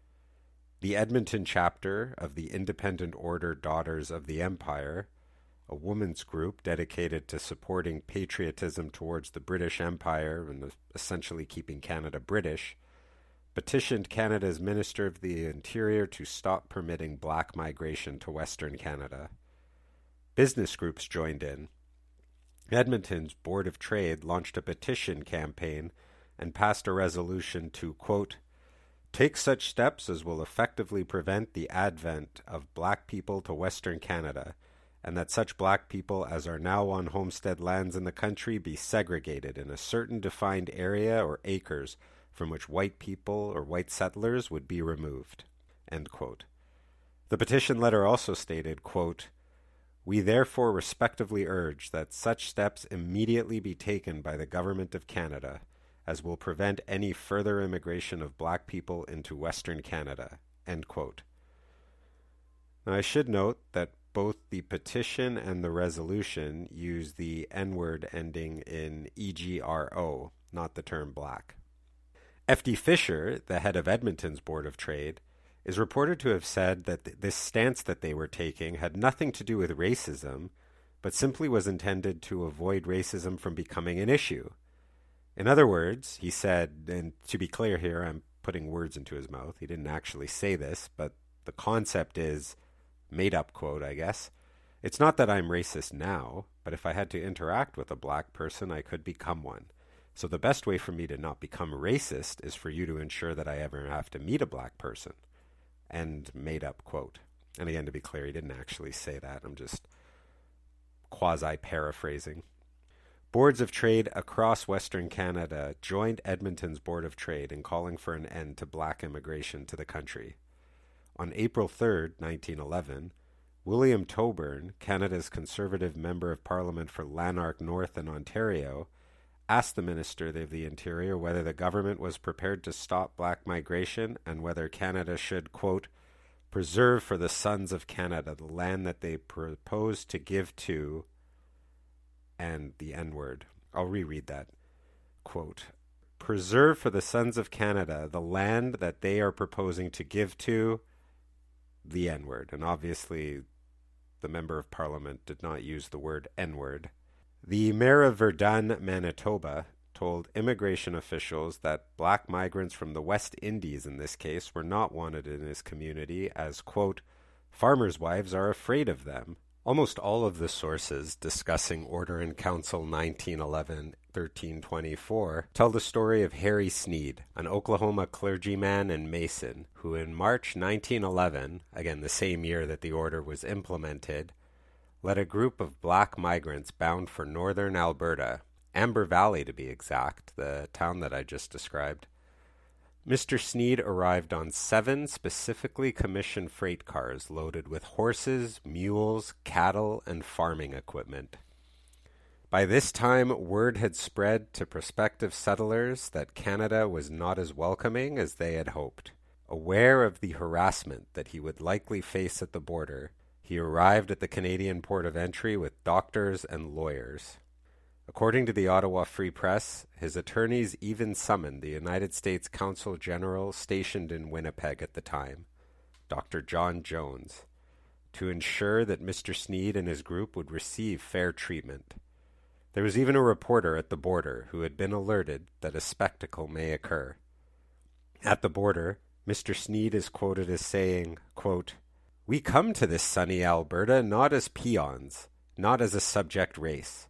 The Edmonton chapter of the Independent Order Daughters of the Empire, a women's group dedicated to supporting patriotism towards the British Empire and essentially keeping Canada British, petitioned Canada's Minister of the Interior to stop permitting black migration to Western Canada. Business groups joined in. Edmonton's Board of Trade launched a petition campaign and passed a resolution to, quote, "take such steps as will effectively prevent the advent of black people to Western Canada, and that such black people as are now on homestead lands in the country be segregated in a certain defined area or acres from which white people or white settlers would be removed," end quote. The petition letter also stated, quote, "We therefore respectively urge that such steps immediately be taken by the Government of Canada as will prevent any further immigration of black people into Western Canada," end quote. Now, I should note that both the petition and the resolution use the N-word ending in EGRO, not the term black. F.D. Fisher, the head of Edmonton's Board of Trade, is reported to have said that this stance that they were taking had nothing to do with racism, but simply was intended to avoid racism from becoming an issue. In other words, he said, and to be clear here, I'm putting words into his mouth. He didn't actually say this, but the concept is made-up quote, I guess. "It's not that I'm racist now, but if I had to interact with a black person, I could become one. So the best way for me to not become racist is for you to ensure that I ever have to meet a black person." End made-up quote. And again, to be clear, he didn't actually say that. I'm just quasi-paraphrasing. Boards of trade across Western Canada joined Edmonton's Board of Trade in calling for an end to black immigration to the country. On April 3, 1911, William Toburn, Canada's Conservative Member of Parliament for Lanark North and Ontario, asked the Minister of the Interior whether the government was prepared to stop black migration and whether Canada should, quote, "preserve for the sons of Canada the land that they propose to give to," and the N-word. I'll reread that. Quote, "preserve for the sons of Canada the land that they are proposing to give to," the N-word. And obviously, the Member of Parliament did not use the word N-word. The Mayor of Verdun, Manitoba, told immigration officials that black migrants from the West Indies, in this case, were not wanted in his community as, quote, "farmers' wives are afraid of them." Almost all of the sources discussing Order in Council 1911-1324 tell the story of Harry Sneed, an Oklahoma clergyman and Mason, who in March 1911, again the same year that the order was implemented, led a group of black migrants bound for northern Alberta, Amber Valley to be exact, the town that I just described. Mr. Sneed arrived on 7 specifically commissioned freight cars loaded with horses, mules, cattle, and farming equipment. By this time, word had spread to prospective settlers that Canada was not as welcoming as they had hoped. Aware of the harassment that he would likely face at the border, he arrived at the Canadian port of entry with doctors and lawyers. According to the Ottawa Free Press, his attorneys even summoned the United States Consul General stationed in Winnipeg at the time, Dr. John Jones, to ensure that Mr. Sneed and his group would receive fair treatment. There was even a reporter at the border who had been alerted that a spectacle may occur. At the border, Mr. Sneed is quoted as saying, quote, "We come to this sunny Alberta not as peons, not as a subject race.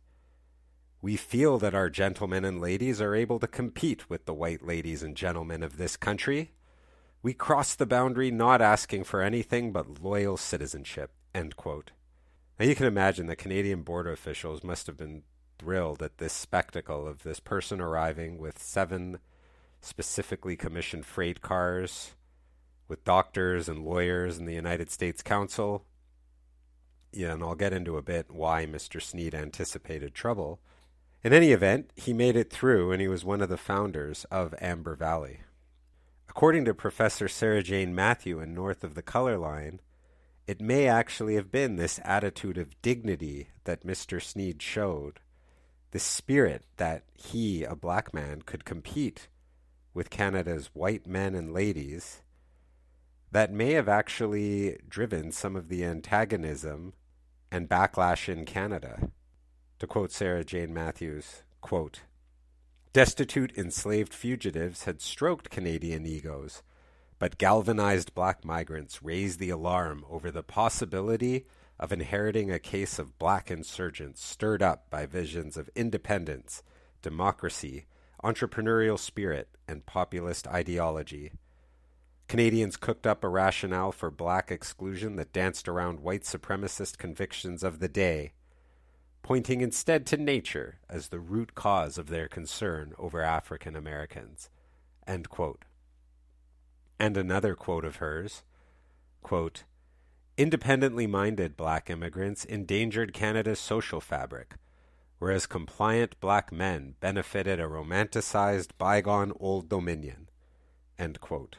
We feel that our gentlemen and ladies are able to compete with the white ladies and gentlemen of this country. We cross the boundary not asking for anything but loyal citizenship." End quote. Now you can imagine the Canadian border officials must have been thrilled at this spectacle of this person arriving with 7 specifically commissioned freight cars, with doctors and lawyers and the United States Consul. Yeah, and I'll get into a bit why Mr. Sneed anticipated trouble. In any event, he made it through, and he was one of the founders of Amber Valley. According to Professor Sarah Jane Matthew in North of the Color Line, it may actually have been this attitude of dignity that Mr. Sneed showed, the spirit that he, a black man, could compete with Canada's white men and ladies, that may have actually driven some of the antagonism and backlash in Canada. To quote Sarah Jane Matthews, quote, "Destitute enslaved fugitives had stroked Canadian egos, but galvanized black migrants raised the alarm over the possibility of inheriting a case of black insurgents stirred up by visions of independence, democracy, entrepreneurial spirit, and populist ideology. Canadians cooked up a rationale for black exclusion that danced around white supremacist convictions of the day, pointing instead to nature as the root cause of their concern over African Americans." End quote. And another quote of hers, quote, "Independently minded black immigrants endangered Canada's social fabric, whereas compliant black men benefited a romanticized bygone old dominion." End quote.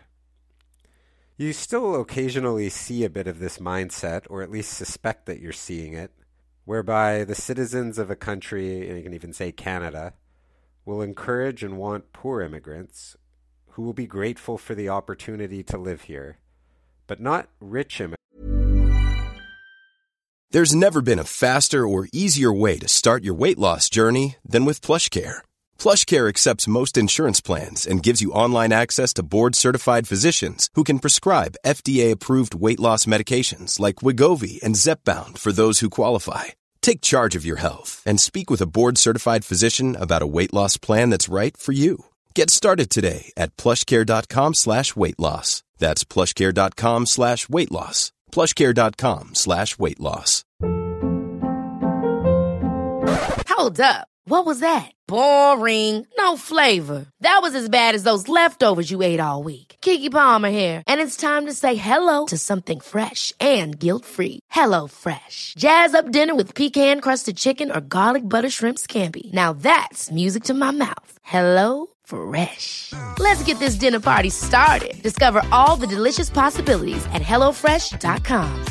You still occasionally see a bit of this mindset, or at least suspect that you're seeing it, whereby the citizens of a country, and you can even say Canada, will encourage and want poor immigrants who will be grateful for the opportunity to live here, but not rich immigrants. There's never been a faster or easier way to start your weight loss journey than with PlushCare. PlushCare accepts most insurance plans and gives you online access to board-certified physicians who can prescribe FDA-approved weight loss medications like Wegovy and Zepbound for those who qualify. Take charge of your health and speak with a board-certified physician about a weight loss plan that's right for you. Get started today at plushcare.com/weight loss. That's plushcare.com/weight loss. plushcare.com/weight loss. Hold up. What was that? Boring. No flavor. That was as bad as those leftovers you ate all week. Keke Palmer here, and it's time to say hello to something fresh and guilt-free. HelloFresh. Jazz up dinner with pecan-crusted chicken or garlic butter shrimp scampi. Now that's music to my mouth. HelloFresh. Let's get this dinner party started. Discover all the delicious possibilities at HelloFresh.com.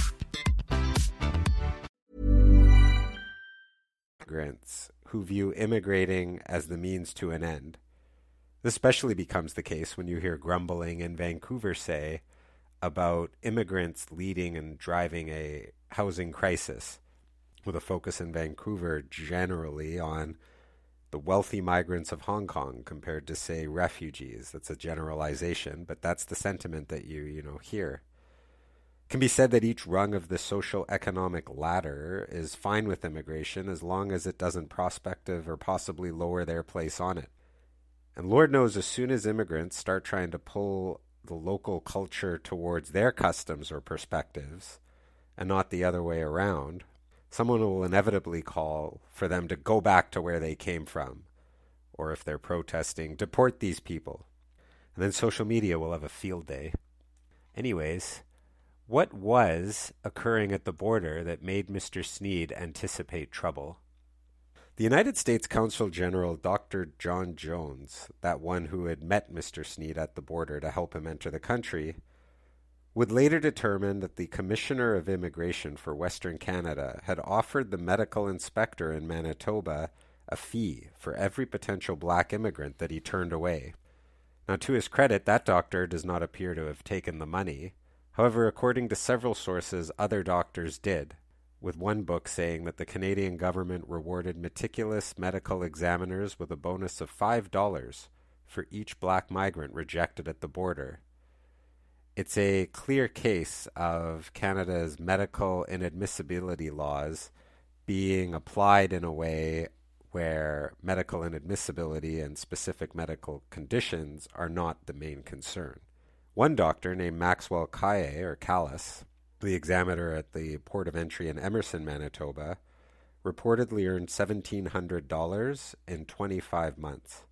Immigrants who view immigrating as the means to an end. This especially becomes the case when you hear grumbling in Vancouver, say, about immigrants leading and driving a housing crisis, with a focus in Vancouver generally on the wealthy migrants of Hong Kong compared to, say, refugees. That's a generalization, but that's the sentiment that you hear. It can be said that each rung of the social economic ladder is fine with immigration as long as it doesn't prospective or possibly lower their place on it. And Lord knows, as soon as immigrants start trying to pull the local culture towards their customs or perspectives, and not the other way around, someone will inevitably call for them to go back to where they came from, or if they're protesting, deport these people. And then social media will have a field day. Anyways, what was occurring at the border that made Mr. Sneed anticipate trouble? The United States Consul General Dr. John Jones, that one who had met Mr. Sneed at the border to help him enter the country, would later determine that the Commissioner of Immigration for Western Canada had offered the medical inspector in Manitoba a fee for every potential black immigrant that he turned away. Now, to his credit, that doctor does not appear to have taken the money. However, according to several sources, other doctors did, with one book saying that the Canadian government rewarded meticulous medical examiners with a bonus of $5 for each black migrant rejected at the border. It's a clear case of Canada's medical inadmissibility laws being applied in a way where medical inadmissibility and specific medical conditions are not the main concern. One doctor named Maxwell Kaye, or Callis, the examiner at the port of entry in Emerson, Manitoba, reportedly earned $1,700 in 25 months.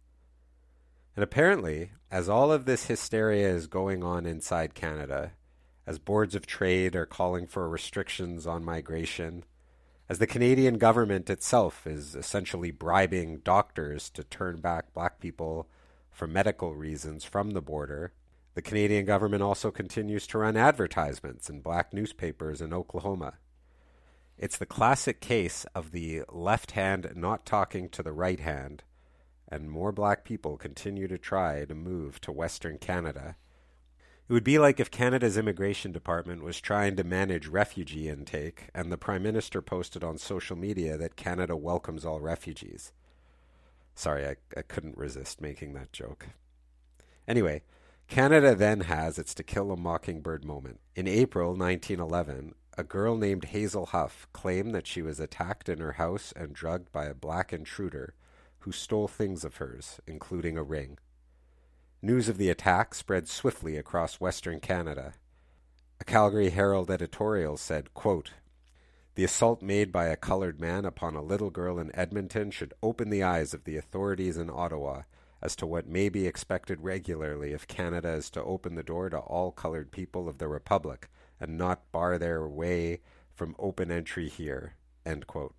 And apparently, as all of this hysteria is going on inside Canada, as boards of trade are calling for restrictions on migration, as the Canadian government itself is essentially bribing doctors to turn back black people for medical reasons from the border, the Canadian government also continues to run advertisements in black newspapers in Oklahoma. It's the classic case of the left hand not talking to the right hand, and more black people continue to try to move to Western Canada. It would be like if Canada's immigration department was trying to manage refugee intake, and the Prime Minister posted on social media that Canada welcomes all refugees. Sorry, I couldn't resist making that joke. Anyway, Canada then has its To Kill a Mockingbird moment. In April 1911, a girl named Hazel Huff claimed that she was attacked in her house and drugged by a black intruder who stole things of hers, including a ring. News of the attack spread swiftly across Western Canada. A Calgary Herald editorial said, quote, "The assault made by a colored man upon a little girl in Edmonton should open the eyes of the authorities in Ottawa as to what may be expected regularly if Canada is to open the door to all colored people of the Republic and not bar their way from open entry here." End quote.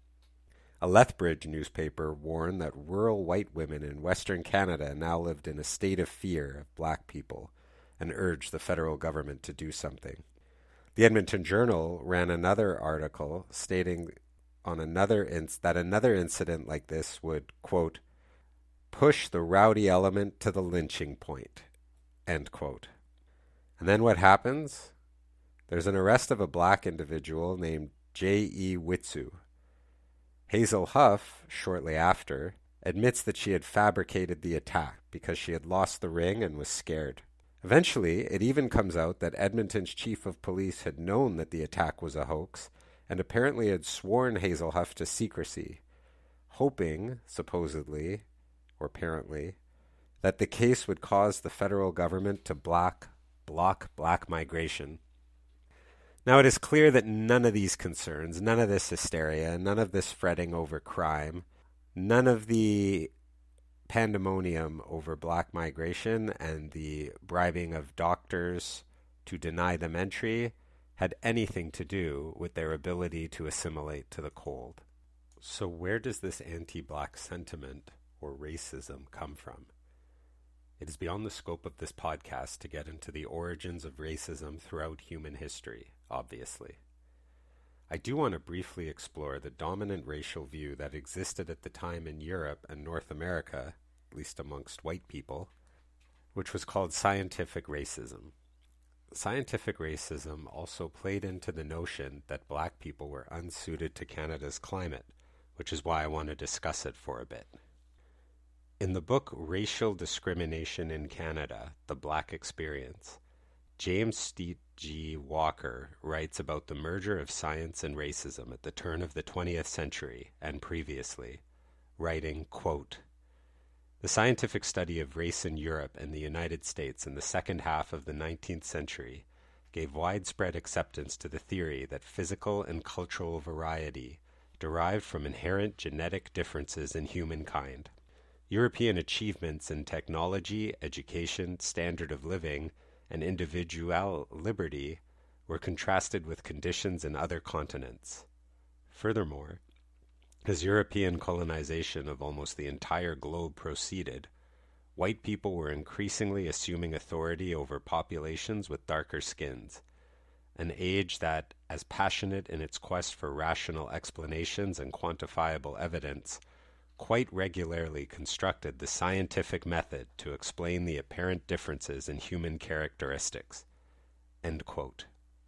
A Lethbridge newspaper warned that rural white women in Western Canada now lived in a state of fear of black people and urged the federal government to do something. The Edmonton Journal ran another article stating on that another incident like this would, quote, "push the rowdy element to the lynching point," end quote. And then what happens? There's an arrest of a black individual named J.E. Witsu. Hazel Huff, shortly after, admits that she had fabricated the attack because she had lost the ring and was scared. Eventually, it even comes out that Edmonton's chief of police had known that the attack was a hoax and apparently had sworn Hazel Huff to secrecy, hoping, supposedly, or apparently, that the case would cause the federal government to block black migration. Now, it is clear that none of these concerns, none of this hysteria, none of this fretting over crime, none of the pandemonium over black migration and the bribing of doctors to deny them entry had anything to do with their ability to assimilate to the cold. So where does this anti-black sentiment or racism come from? It is beyond the scope of this podcast to get into the origins of racism throughout human history, obviously. I do want to briefly explore the dominant racial view that existed at the time in Europe and North America, at least amongst white people, which was called scientific racism. Scientific racism also played into the notion that black people were unsuited to Canada's climate, which is why I want to discuss it for a bit. In the book Racial Discrimination in Canada, The Black Experience, James Steet G. Walker writes about the merger of science and racism at the turn of the 20th century and previously, writing, quote, "The scientific study of race in Europe and the United States in the second half of the 19th century gave widespread acceptance to the theory that physical and cultural variety derived from inherent genetic differences in humankind. European achievements in technology, education, standard of living, and individual liberty were contrasted with conditions in other continents. Furthermore, as European colonization of almost the entire globe proceeded, white people were increasingly assuming authority over populations with darker skins, an age that, as passionate in its quest for rational explanations and quantifiable evidence, quite regularly constructed the scientific method to explain the apparent differences in human characteristics." End quote.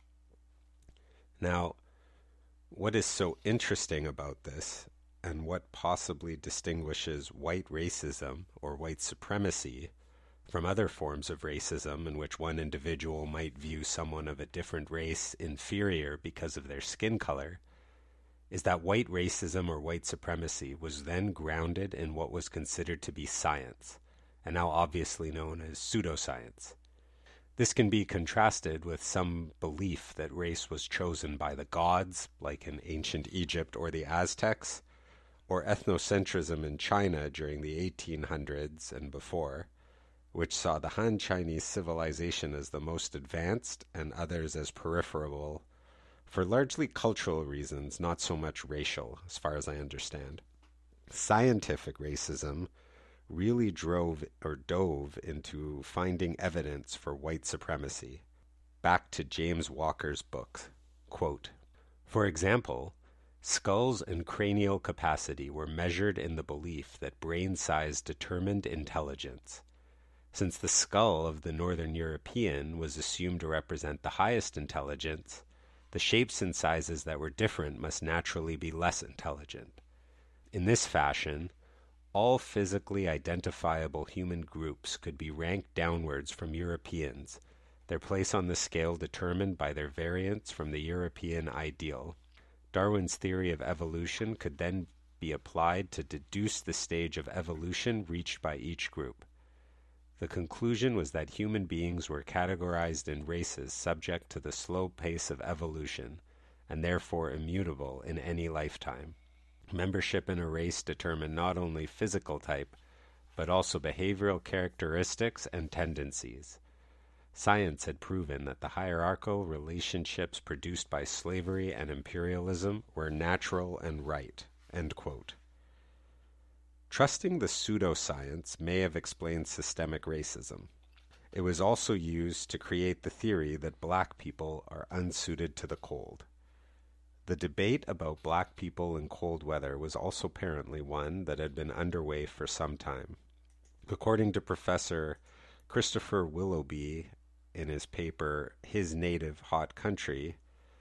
Now, what is so interesting about this, and what possibly distinguishes white racism or white supremacy from other forms of racism in which one individual might view someone of a different race inferior because of their skin color, is that white racism or white supremacy was then grounded in what was considered to be science, and now obviously known as pseudoscience. This can be contrasted with some belief that race was chosen by the gods, like in ancient Egypt or the Aztecs, or ethnocentrism in China during the 1800s and before, which saw the Han Chinese civilization as the most advanced and others as peripheral, for largely cultural reasons, not so much racial, as far as I understand. Scientific racism really dove into finding evidence for white supremacy. Back to James Walker's book, quote, "For example, skulls and cranial capacity were measured in the belief that brain size determined intelligence. Since the skull of the Northern European was assumed to represent the highest intelligence, the shapes and sizes that were different must naturally be less intelligent. In this fashion, all physically identifiable human groups could be ranked downwards from Europeans, their place on the scale determined by their variance from the European ideal. Darwin's theory of evolution could then be applied to deduce the stage of evolution reached by each group. The conclusion was that human beings were categorized in races subject to the slow pace of evolution, and therefore immutable in any lifetime. Membership in a race determined not only physical type, but also behavioral characteristics and tendencies. Science had proven that the hierarchical relationships produced by slavery and imperialism were natural and right." End quote. Trusting the pseudoscience may have explained systemic racism. It was also used to create the theory that black people are unsuited to the cold. The debate about black people in cold weather was also apparently one that had been underway for some time. According to Professor Christopher Willoughby in his paper His Native Hot Country,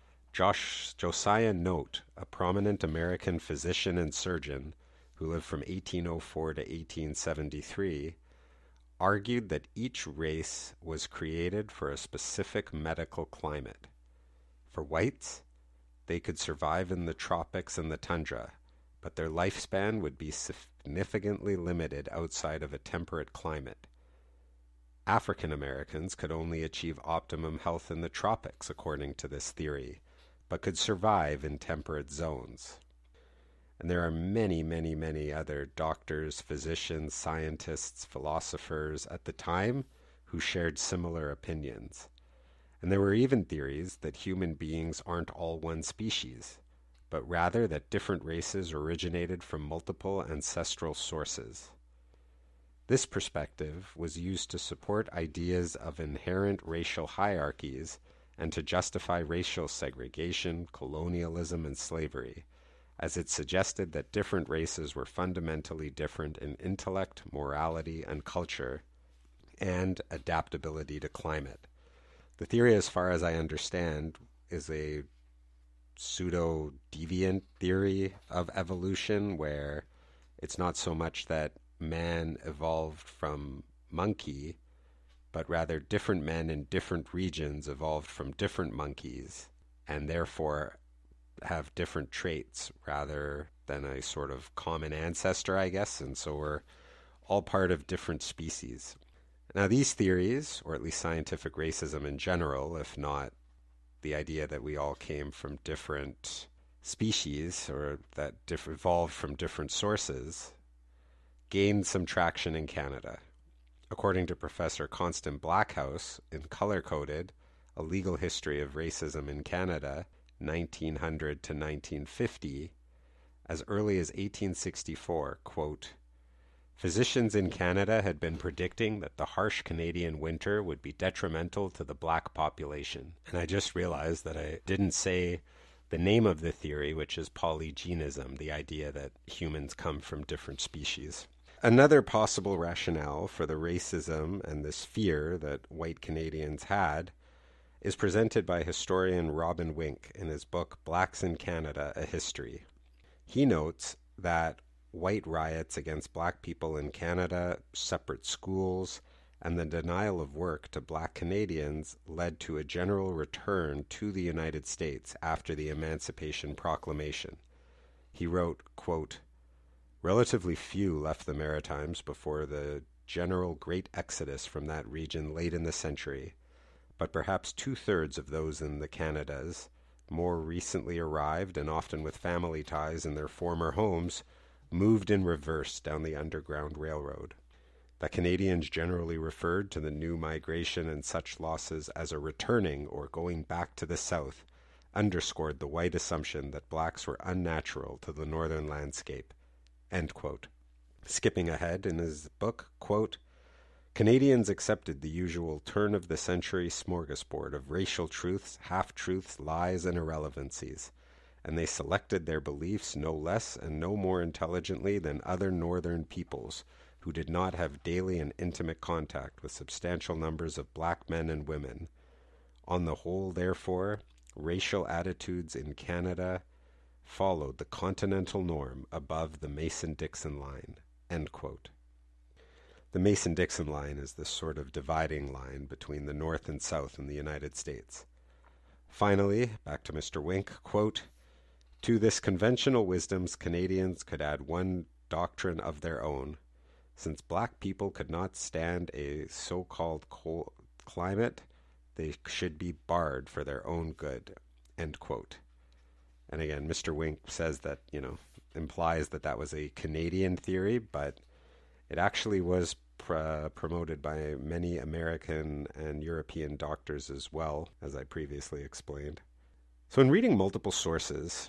Josiah Note, a prominent American physician and surgeon who lived from 1804 to 1873, argued that each race was created for a specific medical climate. For whites, they could survive in the tropics and the tundra, but their lifespan would be significantly limited outside of a temperate climate. African Americans could only achieve optimum health in the tropics, according to this theory, but could survive in temperate zones. And there are many, many, many other doctors, physicians, scientists, philosophers at the time who shared similar opinions. And there were even theories that human beings aren't all one species, but rather that different races originated from multiple ancestral sources. This perspective was used to support ideas of inherent racial hierarchies and to justify racial segregation, colonialism, and slavery, as it suggested that different races were fundamentally different in intellect, morality, and culture, and adaptability to climate. The theory, as far as I understand, is a pseudo-deviant theory of evolution, where it's not so much that man evolved from monkey, but rather different men in different regions evolved from different monkeys, and therefore have different traits rather than a sort of common ancestor, I guess, and so we're all part of different species. Now, these theories, or at least scientific racism in general, if not the idea that we all came from different species or that evolved from different sources, gained some traction in Canada. According to Professor Constant Blackhouse in Color Coded, A Legal History of Racism in Canada, 1900 to 1950, as early as 1864, quote, physicians in Canada had been predicting that the harsh Canadian winter would be detrimental to the black population. And I just realized that I didn't say the name of the theory, which is polygenism, the idea that humans come from different species. Another possible rationale for the racism and this fear that white Canadians had is presented by historian Robin Wink in his book Blacks in Canada, A History. He notes that white riots against black people in Canada, separate schools, and the denial of work to black Canadians led to a general return to the United States after the Emancipation Proclamation. He wrote, quote, relatively few left the Maritimes before the general great exodus from that region late in the century, but perhaps 2/3 of those in the Canadas, more recently arrived and often with family ties in their former homes, moved in reverse down the Underground Railroad. The Canadians generally referred to the new migration and such losses as a returning or going back to the south, underscored the white assumption that blacks were unnatural to the northern landscape. End quote. Skipping ahead in his book, quote, Canadians accepted the usual turn-of-the-century smorgasbord of racial truths, half-truths, lies, and irrelevancies, and they selected their beliefs no less and no more intelligently than other northern peoples who did not have daily and intimate contact with substantial numbers of black men and women. On the whole, therefore, racial attitudes in Canada followed the continental norm above the Mason-Dixon line. End quote. The Mason-Dixon line is this sort of dividing line between the North and South in the United States. Finally, back to Mr. Wink, quote, to this conventional wisdoms, Canadians could add one doctrine of their own. Since black people could not stand a so-called cold climate, they should be barred for their own good. End quote. And again, Mr. Wink says that, implies that that was a Canadian theory, but it actually was promoted by many American and European doctors as well, as I previously explained. So in reading multiple sources,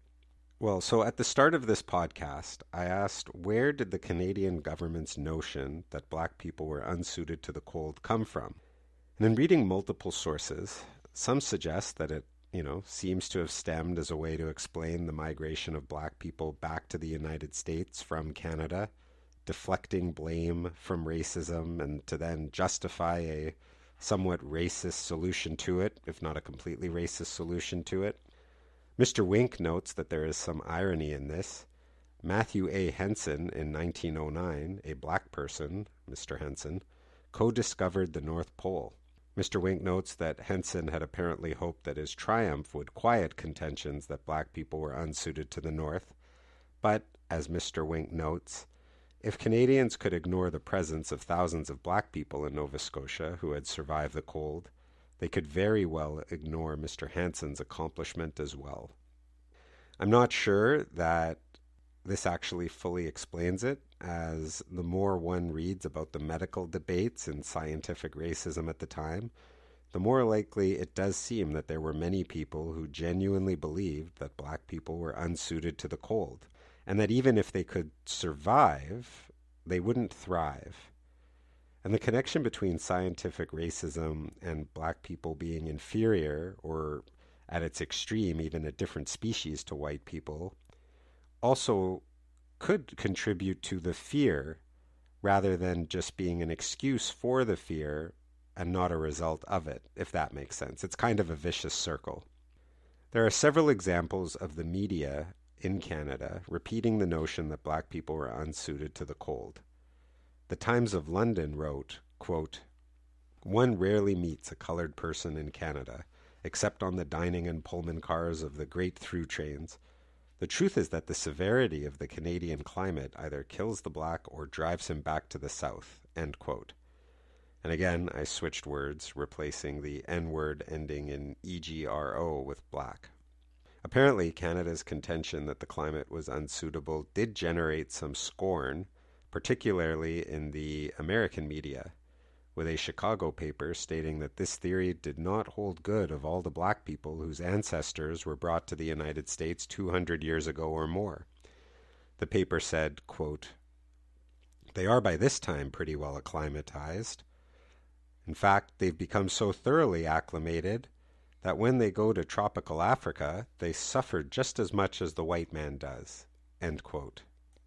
so at the start of this podcast, I asked, where did the Canadian government's notion that black people were unsuited to the cold come from? And in reading multiple sources, some suggest that it, seems to have stemmed as a way to explain the migration of black people back to the United States from Canada, deflecting blame from racism and to then justify a somewhat racist solution to it, if not a completely racist solution to it. Mr. Wink notes that there is some irony in this. Matthew A. Henson in 1909, a black person, Mr. Henson, co-discovered the North Pole. Mr. Wink notes that Henson had apparently hoped that his triumph would quiet contentions that black people were unsuited to the North. But, as Mr. Wink notes, if Canadians could ignore the presence of thousands of black people in Nova Scotia who had survived the cold, they could very well ignore Mr. Henson's accomplishment as well. I'm not sure that this actually fully explains it, as the more one reads about the medical debates and scientific racism at the time, the more likely it does seem that there were many people who genuinely believed that black people were unsuited to the cold, and that even if they could survive, they wouldn't thrive. And the connection between scientific racism and black people being inferior, or at its extreme, even a different species to white people, also could contribute to the fear rather than just being an excuse for the fear and not a result of it, if that makes sense. It's kind of a vicious circle. There are several examples of the media in Canada repeating the notion that black people were unsuited to the cold. The Times of London wrote, quote, one rarely meets a colored person in Canada, except on the dining and Pullman cars of the great through trains. The truth is that the severity of the Canadian climate either kills the black or drives him back to the south, end quote. And again, I switched words, replacing the N-word ending in EGRO with black. Apparently, Canada's contention that the climate was unsuitable did generate some scorn, particularly in the American media, with a Chicago paper stating that this theory did not hold good of all the black people whose ancestors were brought to the United States 200 years ago or more. The paper said, quote, "They are by this time pretty well acclimatized. In fact, they've become so thoroughly acclimated that when they go to tropical Africa, they suffer just as much as the white man does." End quote.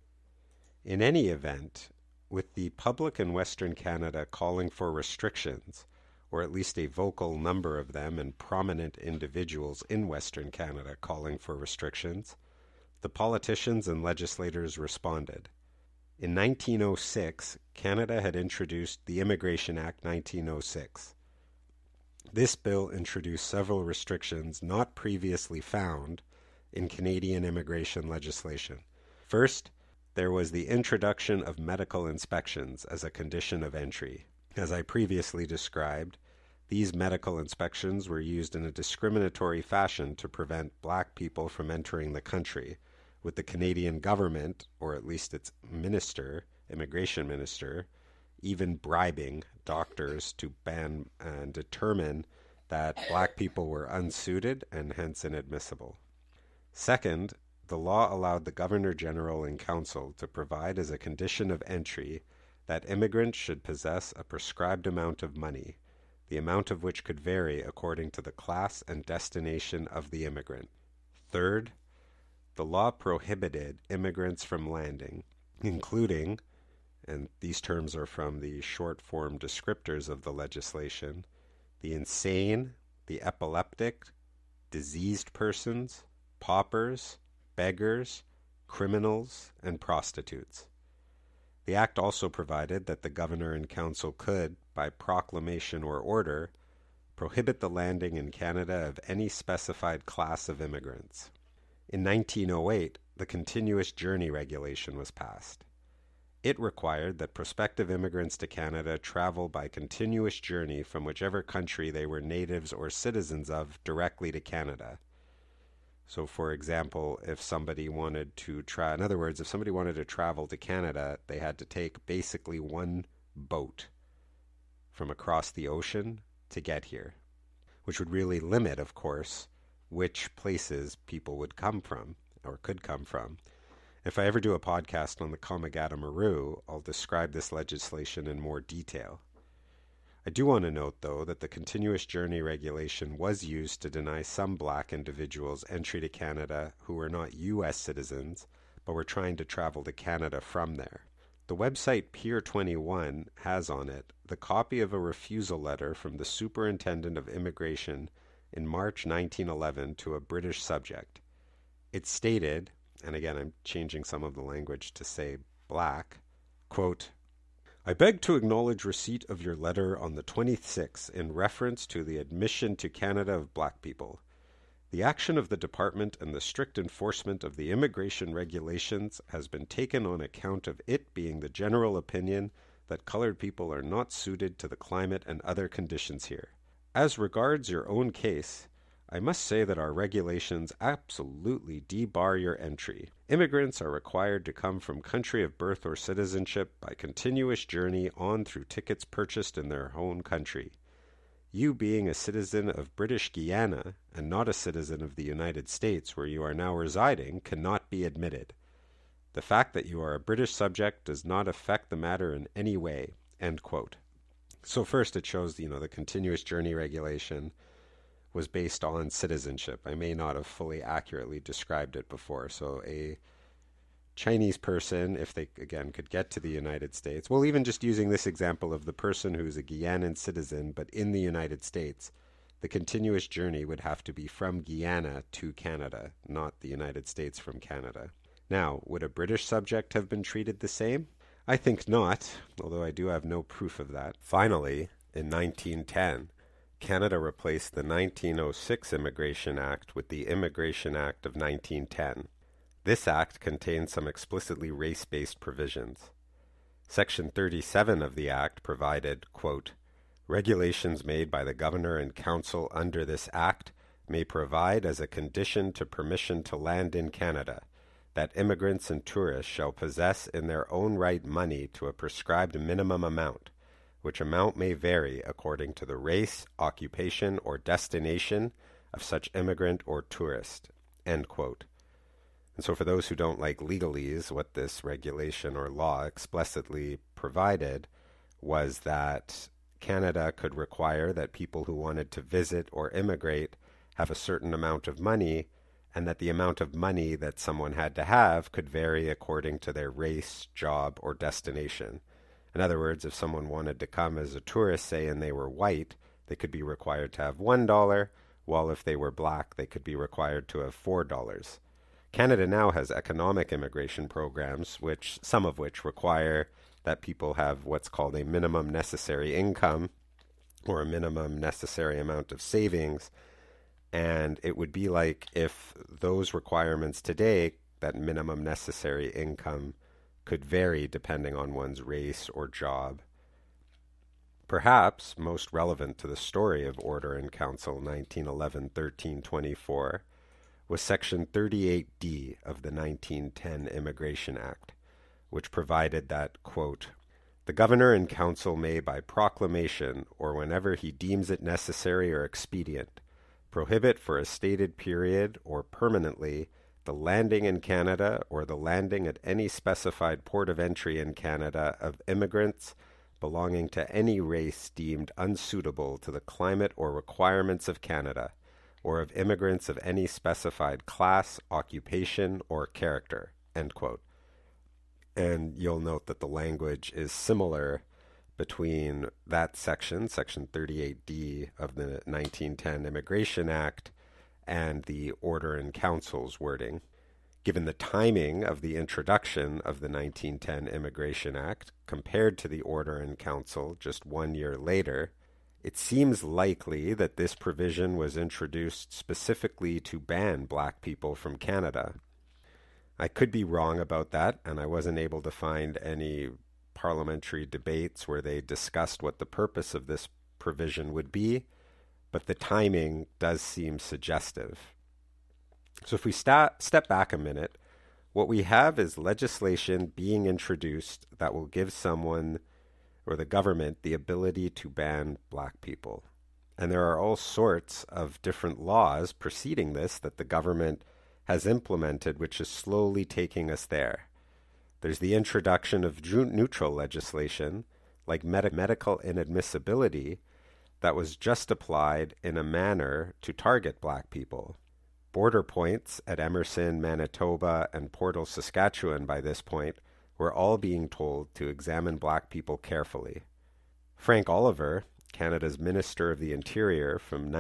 In any event, with the public in Western Canada calling for restrictions, or at least a vocal number of them and prominent individuals in Western Canada calling for restrictions, the politicians and legislators responded. In 1906, Canada had introduced the Immigration Act 1906. This bill introduced several restrictions not previously found in Canadian immigration legislation. First, there was the introduction of medical inspections as a condition of entry. As I previously described, these medical inspections were used in a discriminatory fashion to prevent black people from entering the country, with the Canadian government, or at least its minister, immigration minister, even bribing doctors to ban and determine that black people were unsuited and hence inadmissible. Second, the law allowed the Governor General and Council to provide as a condition of entry that immigrants should possess a prescribed amount of money, the amount of which could vary according to the class and destination of the immigrant. Third, the law prohibited immigrants from landing, including, and these terms are from the short-form descriptors of the legislation, the insane, the epileptic, diseased persons, paupers, beggars, criminals, and prostitutes. The Act also provided that the Governor and Council could, by proclamation or order, prohibit the landing in Canada of any specified class of immigrants. In 1908, the Continuous Journey Regulation was passed. It required that prospective immigrants to Canada travel by continuous journey from whichever country they were natives or citizens of directly to Canada. So, for example, if somebody wanted to travel to Canada, they had to take basically one boat from across the ocean to get here, which would really limit, of course, which places people would come from or could come from. If I ever do a podcast on the Komagata Maru, I'll describe this legislation in more detail. I do want to note, though, that the Continuous Journey Regulation was used to deny some black individuals entry to Canada who were not U.S. citizens, but were trying to travel to Canada from there. The website Pier 21 has on it the copy of a refusal letter from the Superintendent of Immigration in March 1911 to a British subject. It stated, and again I'm changing some of the language to say black, quote, "I beg to acknowledge receipt of your letter on the 26th in reference to the admission to Canada of black people. The action of the Department and the strict enforcement of the immigration regulations has been taken on account of it being the general opinion that colored people are not suited to the climate and other conditions here. As regards your own case, I must say that our regulations absolutely debar your entry. Immigrants are required to come from country of birth or citizenship by continuous journey on through tickets purchased in their own country. You being a citizen of British Guiana and not a citizen of the United States where you are now residing cannot be admitted. The fact that you are a British subject does not affect the matter in any way." End quote. So first it shows, the Continuous Journey Regulation was based on citizenship. I may not have fully accurately described it before. So a Chinese person, if they, again, could get to the United States, well, even just using this example of the person who's a Guianan citizen but in the United States, the continuous journey would have to be from Guyana to Canada, not the United States from Canada. Now, would a British subject have been treated the same? I think not, although I do have no proof of that. Finally, in 1910, Canada replaced the 1906 Immigration Act with the Immigration Act of 1910. This act contained some explicitly race-based provisions. Section 37 of the act provided, quote, Regulations made by the Governor and Council under this Act may provide as a condition to permission to land in Canada that immigrants and tourists shall possess in their own right money to a prescribed minimum amount, which amount may vary according to the race, occupation, or destination of such immigrant or tourist." End quote. And so for those who don't like legalese, what this regulation or law explicitly provided was that Canada could require that people who wanted to visit or immigrate have a certain amount of money, and that the amount of money that someone had to have could vary according to their race, job, or destination. In other words, if someone wanted to come as a tourist, say, and they were white, they could be required to have $1, while if they were black, they could be required to have $4. Canada now has economic immigration programs, some of which require that people have what's called a minimum necessary income or a minimum necessary amount of savings. And it would be like if those requirements today, that minimum necessary income, could vary depending on one's race or job. Perhaps most relevant to the story of Order in Council 1911-1324 was Section 38D of the 1910 Immigration Act, which provided that, quote, "The Governor and Council may by proclamation, or whenever he deems it necessary or expedient, prohibit for a stated period or permanently the landing in Canada or the landing at any specified port of entry in Canada of immigrants belonging to any race deemed unsuitable to the climate or requirements of Canada, or of immigrants of any specified class, occupation, or character." End quote. And you'll note that the language is similar between that section, Section 38D of the 1910 Immigration Act, and the Order in Council's wording. Given the timing of the introduction of the 1910 Immigration Act compared to the Order in Council just 1 year later, it seems likely that this provision was introduced specifically to ban black people from Canada. I could be wrong about that, and I wasn't able to find any parliamentary debates where they discussed what the purpose of this provision would be, but the timing does seem suggestive. So if we step back a minute, what we have is legislation being introduced that will give someone or the government the ability to ban black people. And there are all sorts of different laws preceding this that the government has implemented, which is slowly taking us there. There's the introduction of neutral legislation, like medical inadmissibility, that was just applied in a manner to target black people. Border points at Emerson, Manitoba, and Portal, Saskatchewan by this point were all being told to examine black people carefully. Frank Oliver, Canada's Minister of the Interior from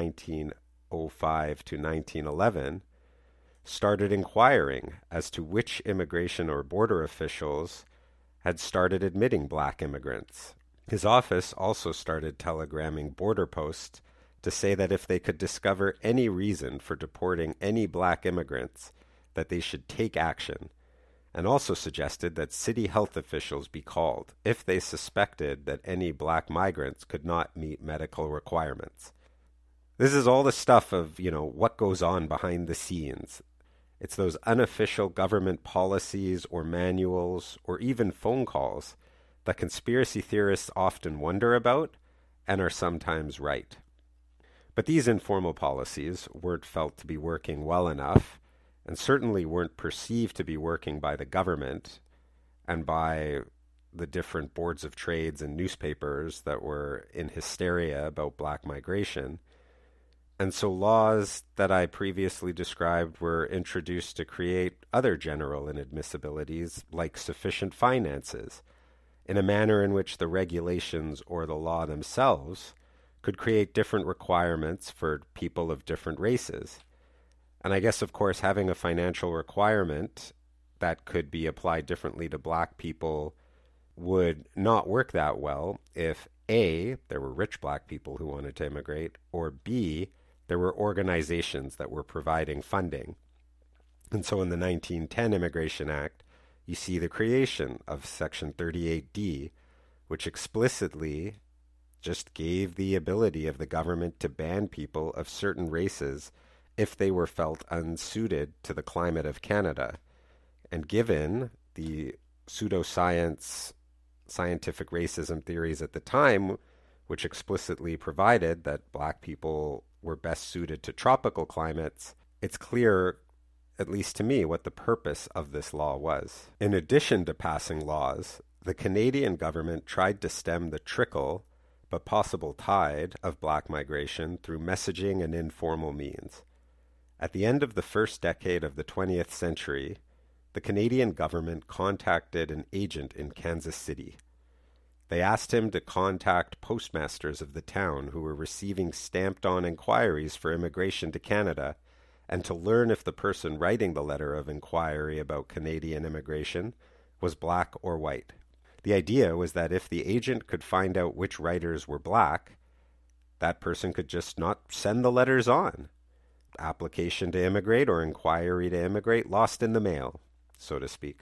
1905 to 1911, started inquiring as to which immigration or border officials had started admitting black immigrants. His office also started telegramming border posts to say that if they could discover any reason for deporting any black immigrants, that they should take action, and also suggested that city health officials be called if they suspected that any black migrants could not meet medical requirements. This is all the stuff of, what goes on behind the scenes. It's those unofficial government policies or manuals or even phone calls that conspiracy theorists often wonder about and are sometimes right. But these informal policies weren't felt to be working well enough, and certainly weren't perceived to be working by the government and by the different boards of trades and newspapers that were in hysteria about black migration. And so laws that I previously described were introduced to create other general inadmissibilities, like sufficient finances, in a manner in which the regulations or the law themselves could create different requirements for people of different races. And I guess, of course, having a financial requirement that could be applied differently to black people would not work that well if A, there were rich black people who wanted to immigrate, or B, there were organizations that were providing funding. And so in the 1910 Immigration Act, you see the creation of Section 38D, which explicitly just gave the ability of the government to ban people of certain races if they were felt unsuited to the climate of Canada. And given the pseudoscience, scientific racism theories at the time, which explicitly provided that black people were best suited to tropical climates, it's clear, at least to me, what the purpose of this law was. In addition to passing laws, the Canadian government tried to stem the trickle, but possible tide, of black migration through messaging and informal means. At the end of the first decade of the 20th century, the Canadian government contacted an agent in Kansas City. They asked him to contact postmasters of the town who were receiving stamped-on inquiries for immigration to Canada, and to learn if the person writing the letter of inquiry about Canadian immigration was black or white. The idea was that if the agent could find out which writers were black, that person could just not send the letters on. Application to immigrate or inquiry to immigrate lost in the mail, so to speak.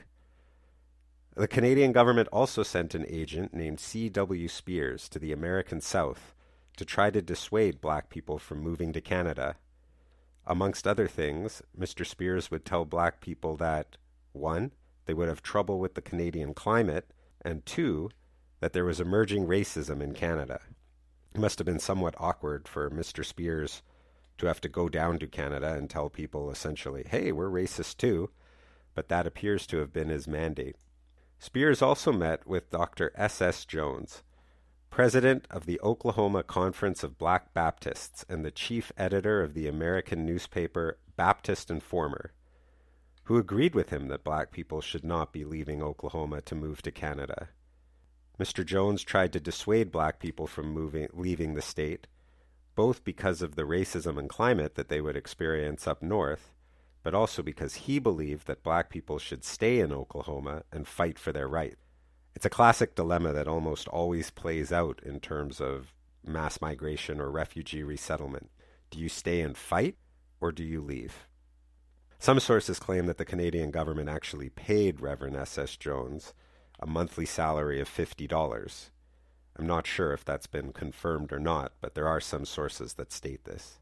The Canadian government also sent an agent named C.W. Spears to the American South to try to dissuade black people from moving to Canada. Amongst other things, Mr. Spears would tell black people that, 1, they would have trouble with the Canadian climate, and 2, that there was emerging racism in Canada. It must have been somewhat awkward for Mr. Spears to have to go down to Canada and tell people essentially, hey, we're racist too, but that appears to have been his mandate. Spears also met with Dr. S.S. Jones, president of the Oklahoma Conference of Black Baptists and the chief editor of the American newspaper Baptist Informer, who agreed with him that black people should not be leaving Oklahoma to move to Canada. Mr. Jones tried to dissuade black people from leaving the state, both because of the racism and climate that they would experience up north, but also because he believed that black people should stay in Oklahoma and fight for their right. It's a classic dilemma that almost always plays out in terms of mass migration or refugee resettlement. Do you stay and fight, or do you leave? Some sources claim that the Canadian government actually paid Reverend S.S. Jones a monthly salary of $50. I'm not sure if that's been confirmed or not, but there are some sources that state this.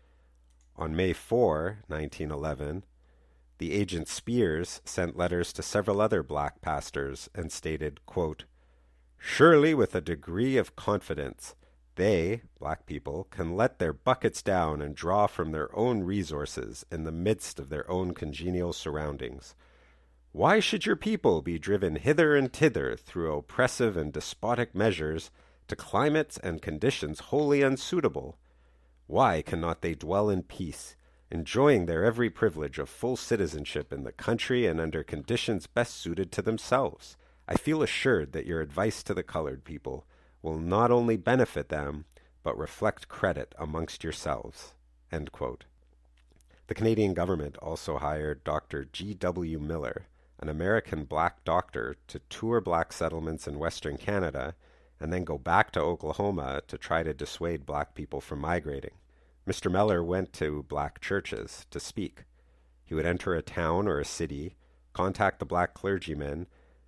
On May 4, 1911, the agent Spears sent letters to several other black pastors and stated, quote, "Surely with a degree of confidence, they, black people, can let their buckets down and draw from their own resources in the midst of their own congenial surroundings. Why should your people be driven hither and thither through oppressive and despotic measures to climates and conditions wholly unsuitable? Why cannot they dwell in peace, enjoying their every privilege of full citizenship in the country and under conditions best suited to themselves? I feel assured that your advice to the colored people will not only benefit them, but reflect credit amongst yourselves." End quote. The Canadian government also hired Dr. G.W. Miller, an American black doctor, to tour black settlements in Western Canada and then go back to Oklahoma to try to dissuade black people from migrating. Mr. Miller went to black churches to speak. He would enter a town or a city, contact the black clergymen,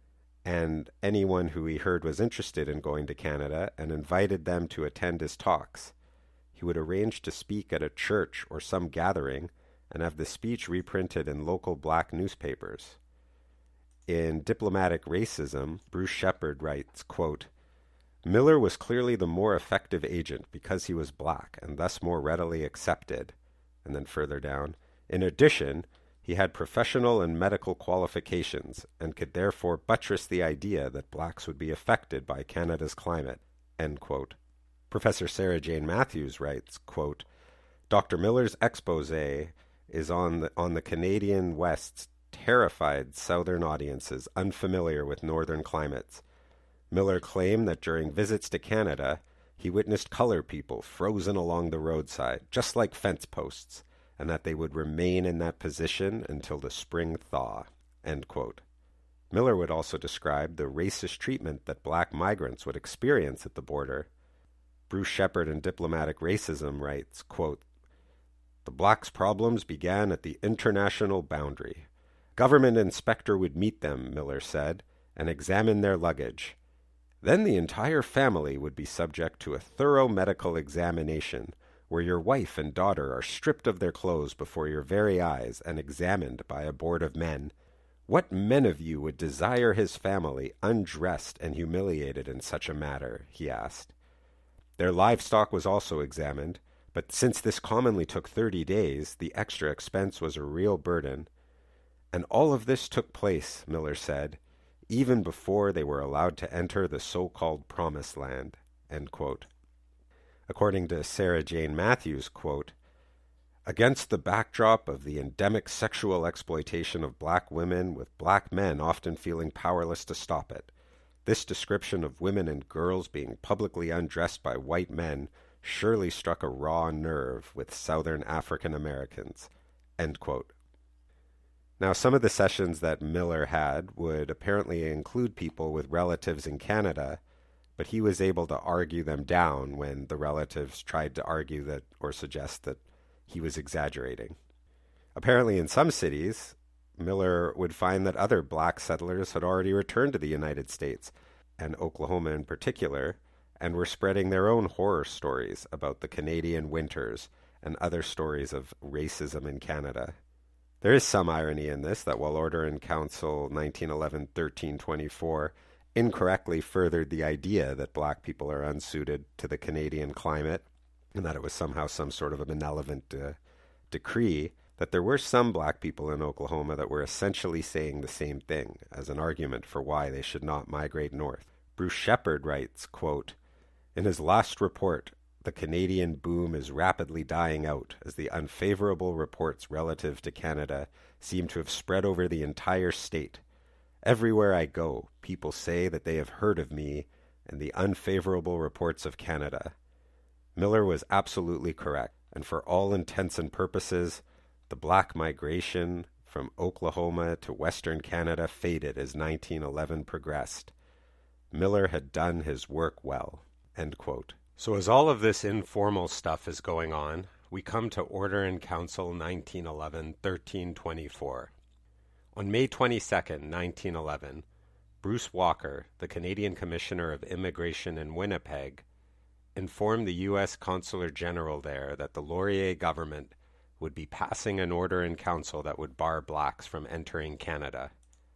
and anyone who he heard was interested in going to Canada, and invited them to attend his talks. He would arrange to speak at a church or some gathering and have the speech reprinted in local black newspapers. In Diplomatic Racism, Bruce Shepard writes, quote, "Miller was clearly the more effective agent because he was black and thus more readily accepted." And then further down, "In addition, he had professional and medical qualifications and could therefore buttress the idea that blacks would be affected by Canada's climate." End quote. Professor Sarah Jane Matthews writes, quote, "Dr. Miller's expose is on the Canadian West's terrified southern audiences unfamiliar with northern climates. Miller claimed that during visits to Canada, he witnessed colored people frozen along the roadside, just like fence posts, and that they would remain in that position until the spring thaw." End quote. Miller would also describe the racist treatment that black migrants would experience at the border. Bruce Shepard in Diplomatic Racism writes, quote, "The blacks' problems began at the international boundary. Government inspector would meet them," Miller said, "and examine their luggage. Then the entire family would be subject to a thorough medical examination, where your wife and daughter are stripped of their clothes before your very eyes and examined by a board of men. What men of you would desire his family undressed and humiliated in such a matter? He asked. Their livestock was also examined, but since this commonly took 30 days, the extra expense was a real burden. And all of this took place, Miller said, even before they were allowed to enter the so-called Promised Land, end quote. According to Sarah Jane Matthews, quote, against the backdrop of the endemic sexual exploitation of black women, with black men often feeling powerless to stop it, this description of women and girls being publicly undressed by white men surely struck a raw nerve with Southern African Americans, end quote. Now, some of the sessions that Miller had would apparently include people with relatives in Canada, but he was able to argue them down when the relatives tried to argue that or suggest that he was exaggerating. Apparently, in some cities, Miller would find that other black settlers had already returned to the United States, and Oklahoma in particular, and were spreading their own horror stories about the Canadian winters and other stories of racism in Canada. There is some irony in this, that while Order in Council 1911-1324 incorrectly furthered the idea that black people are unsuited to the Canadian climate, and that it was somehow some sort of a benevolent decree, that there were some black people in Oklahoma that were essentially saying the same thing as an argument for why they should not migrate north. Bruce Shepard writes, quote, in his last report, the Canadian boom is rapidly dying out as the unfavorable reports relative to Canada seem to have spread over the entire state. Everywhere I go, people say that they have heard of me and the unfavorable reports of Canada. Miller was absolutely correct, and for all intents and purposes, the black migration from Oklahoma to Western Canada faded as 1911 progressed. Miller had done his work well, end quote. So as all of this informal stuff is going on, we come to Order in Council 1911-1324. On May 22, 1911, Bruce Walker, the Canadian Commissioner of Immigration in Winnipeg, informed the U.S. Consular General there that the Laurier government would be passing an order in council that would bar blacks from entering Canada.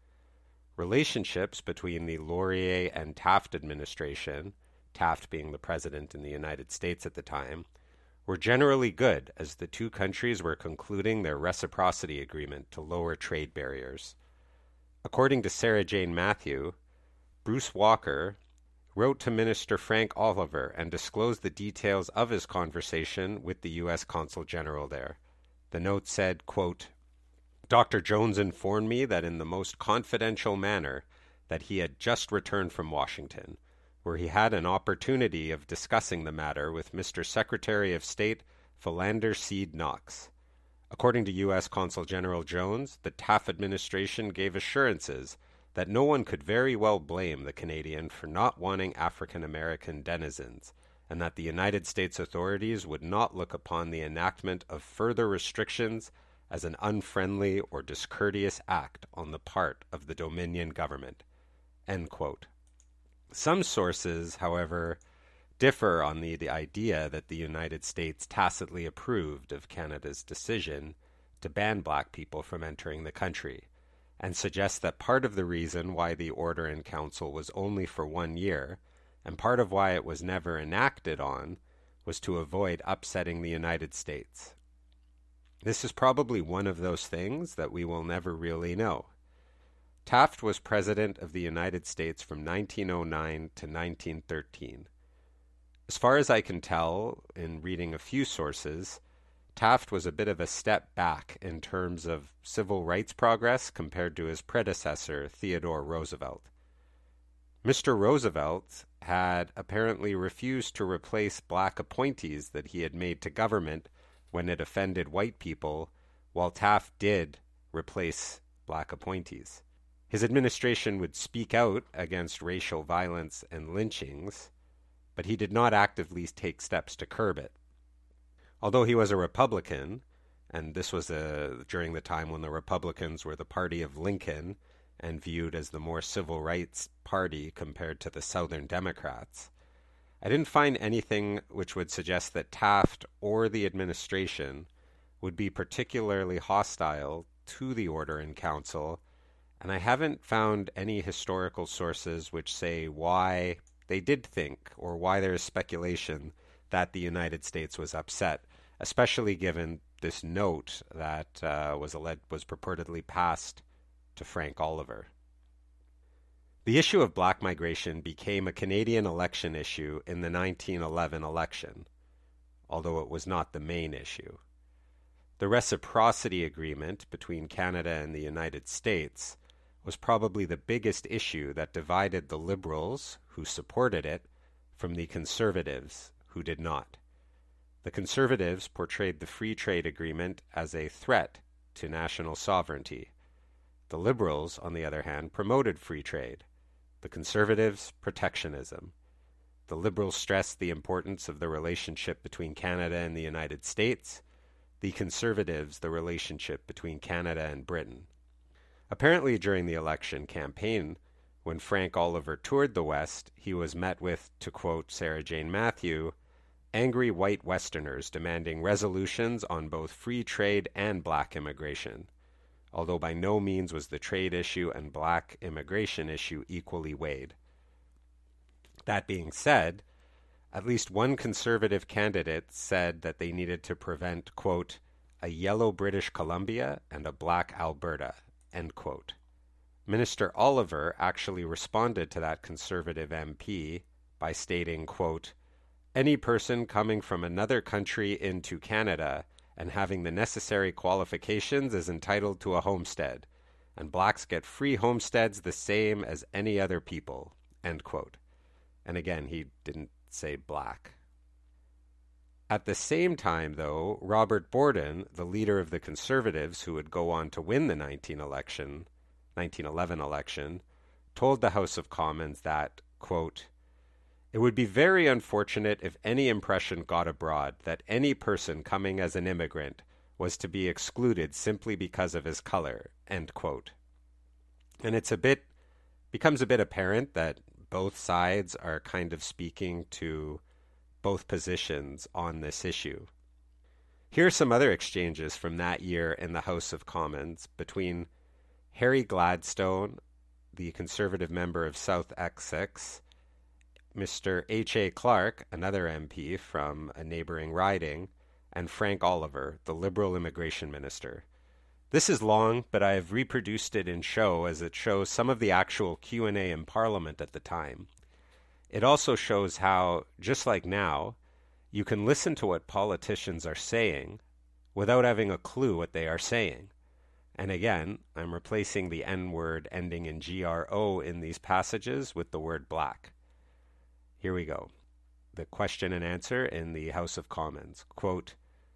Relationships between the Laurier and Taft administration, Taft being the president in the United States at the time, were generally good as the two countries were concluding their reciprocity agreement to lower trade barriers. According to Sarah Jane Matthew, Bruce Walker wrote to Minister Frank Oliver and disclosed the details of his conversation with the U.S. Consul General there. The note said, quote, Dr. Jones informed me that in the most confidential manner that he had just returned from Washington, where he had an opportunity of discussing the matter with Mr. Secretary of State Philander Seed Knox. According to U.S. Consul General Jones, the Taft administration gave assurances that no one could very well blame the Canadian for not wanting African-American denizens, and that the United States authorities would not look upon the enactment of further restrictions as an unfriendly or discourteous act on the part of the Dominion government. End quote. Some sources, however, differ on the idea that the United States tacitly approved of Canada's decision to ban black people from entering the country, and suggest that part of the reason why the Order in Council was only for 1 year, and part of why it was never enacted on, was to avoid upsetting the United States. This is probably one of those things that we will never really know. Taft was President of the United States from 1909 to 1913. As far as I can tell, in reading a few sources, Taft was a bit of a step back in terms of civil rights progress compared to his predecessor, Theodore Roosevelt. Mr. Roosevelt had apparently refused to replace black appointees that he had made to government when it offended white people, while Taft did replace black appointees. His administration would speak out against racial violence and lynchings, but he did not actively take steps to curb it. Although he was a Republican, and this was during the time when the Republicans were the party of Lincoln, and viewed as the more civil rights party compared to the Southern Democrats, I didn't find anything which would suggest that Taft or the administration would be particularly hostile to the Order in Council, and I haven't found any historical sources which say why they did think, or why there is speculation that the United States was upset, especially given this note that was purportedly passed to Frank Oliver. The issue of black migration became a Canadian election issue in the 1911 election, although it was not the main issue. The Reciprocity Agreement between Canada and the United States was probably the biggest issue that divided the Liberals, who supported it, from the Conservatives, who did not. The Conservatives portrayed the Free Trade Agreement as a threat to national sovereignty. The Liberals, on the other hand, promoted free trade. The Conservatives, protectionism. The Liberals stressed the importance of the relationship between Canada and the United States. The Conservatives, the relationship between Canada and Britain. Apparently during the election campaign, when Frank Oliver toured the West, he was met with, to quote Sarah Jane Matthew, angry white Westerners demanding resolutions on both free trade and black immigration, although by no means was the trade issue and black immigration issue equally weighed. That being said, at least one Conservative candidate said that they needed to prevent, quote, a yellow British Columbia and a black Alberta, end quote. Minister Oliver actually responded to that Conservative MP by stating, quote, any person coming from another country into Canada and having the necessary qualifications is entitled to a homestead, and blacks get free homesteads the same as any other people, end quote. And again, he didn't say black. At the same time, though, Robert Borden, the leader of the Conservatives who would go on to win the 1911 election, told the House of Commons that, quote, it would be very unfortunate if any impression got abroad that any person coming as an immigrant was to be excluded simply because of his color, end quote. And becomes a bit apparent that both sides are kind of speaking to both positions on this issue. Here are some other exchanges from that year in the House of Commons between Harry Gladstone, the Conservative member of South Essex, Mr. H.A. Clark, another MP from a neighboring riding, and Frank Oliver, the Liberal immigration minister. This is long, but I have reproduced it in show as it shows some of the actual Q&A in Parliament at the time. It also shows how, just like now, you can listen to what politicians are saying without having a clue what they are saying. And again, I'm replacing the N-word ending in GRO in these passages with the word black. Here we go. The question and answer in the House of Commons. Quote,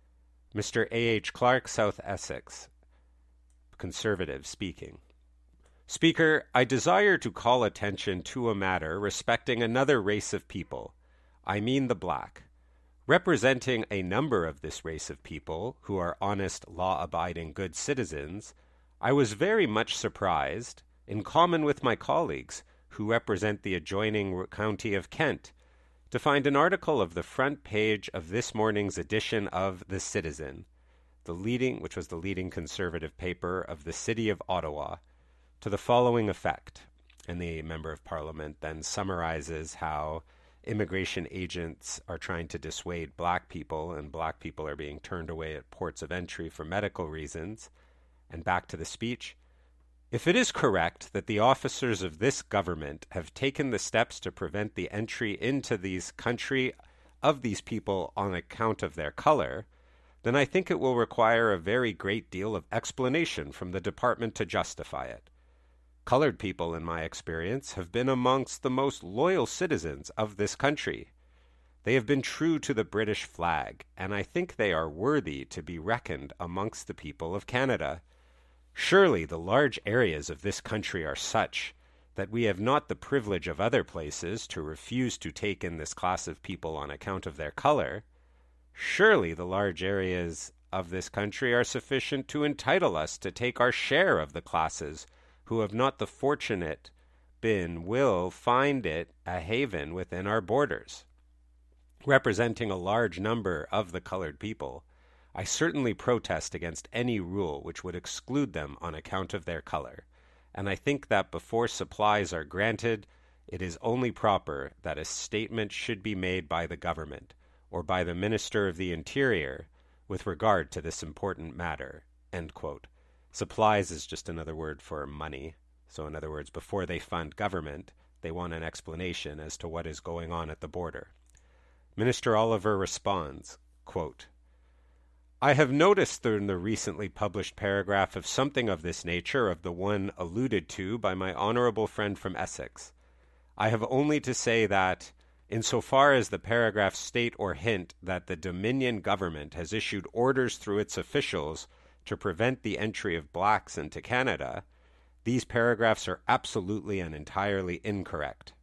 Mr. A.H. Clark, South Essex, Conservative, speaking. Speaker, I desire to call attention to a matter respecting another race of people. I mean the black. Representing a number of this race of people, who are honest, law-abiding, good citizens, I was very much surprised, in common with my colleagues, who represent the adjoining county of Kent, to find an article of the front page of this morning's edition of The Citizen, which was the leading Conservative paper of the city of Ottawa, to the following effect. And the Member of Parliament then summarizes how immigration agents are trying to dissuade black people, and black people are being turned away at ports of entry for medical reasons. And back to the speech. If it is correct that the officers of this government have taken the steps to prevent the entry into these country of these people on account of their color, then I think it will require a very great deal of explanation from the department to justify it. Colored people, in my experience, have been amongst the most loyal citizens of this country. They have been true to the British flag, and I think they are worthy to be reckoned amongst the people of Canada. Surely the large areas of this country are such that we have not the privilege of other places to refuse to take in this class of people on account of their color. Surely the large areas of this country are sufficient to entitle us to take our share of the classes who have not the fortunate been will find it a haven within our borders. Representing a large number of the colored people, I certainly protest against any rule which would exclude them on account of their color, and I think that before supplies are granted, it is only proper that a statement should be made by the government or by the Minister of the Interior with regard to this important matter." End quote. Supplies is just another word for money. So in other words, before they fund government, they want an explanation as to what is going on at the border. Minister Oliver responds, quote, "I have noticed in the recently published paragraph of something of this nature of the one alluded to by my honorable friend from Essex. I have only to say that, insofar as the paragraphs state or hint that the Dominion government has issued orders through its officials to prevent the entry of blacks into Canada, these paragraphs are absolutely and entirely incorrect.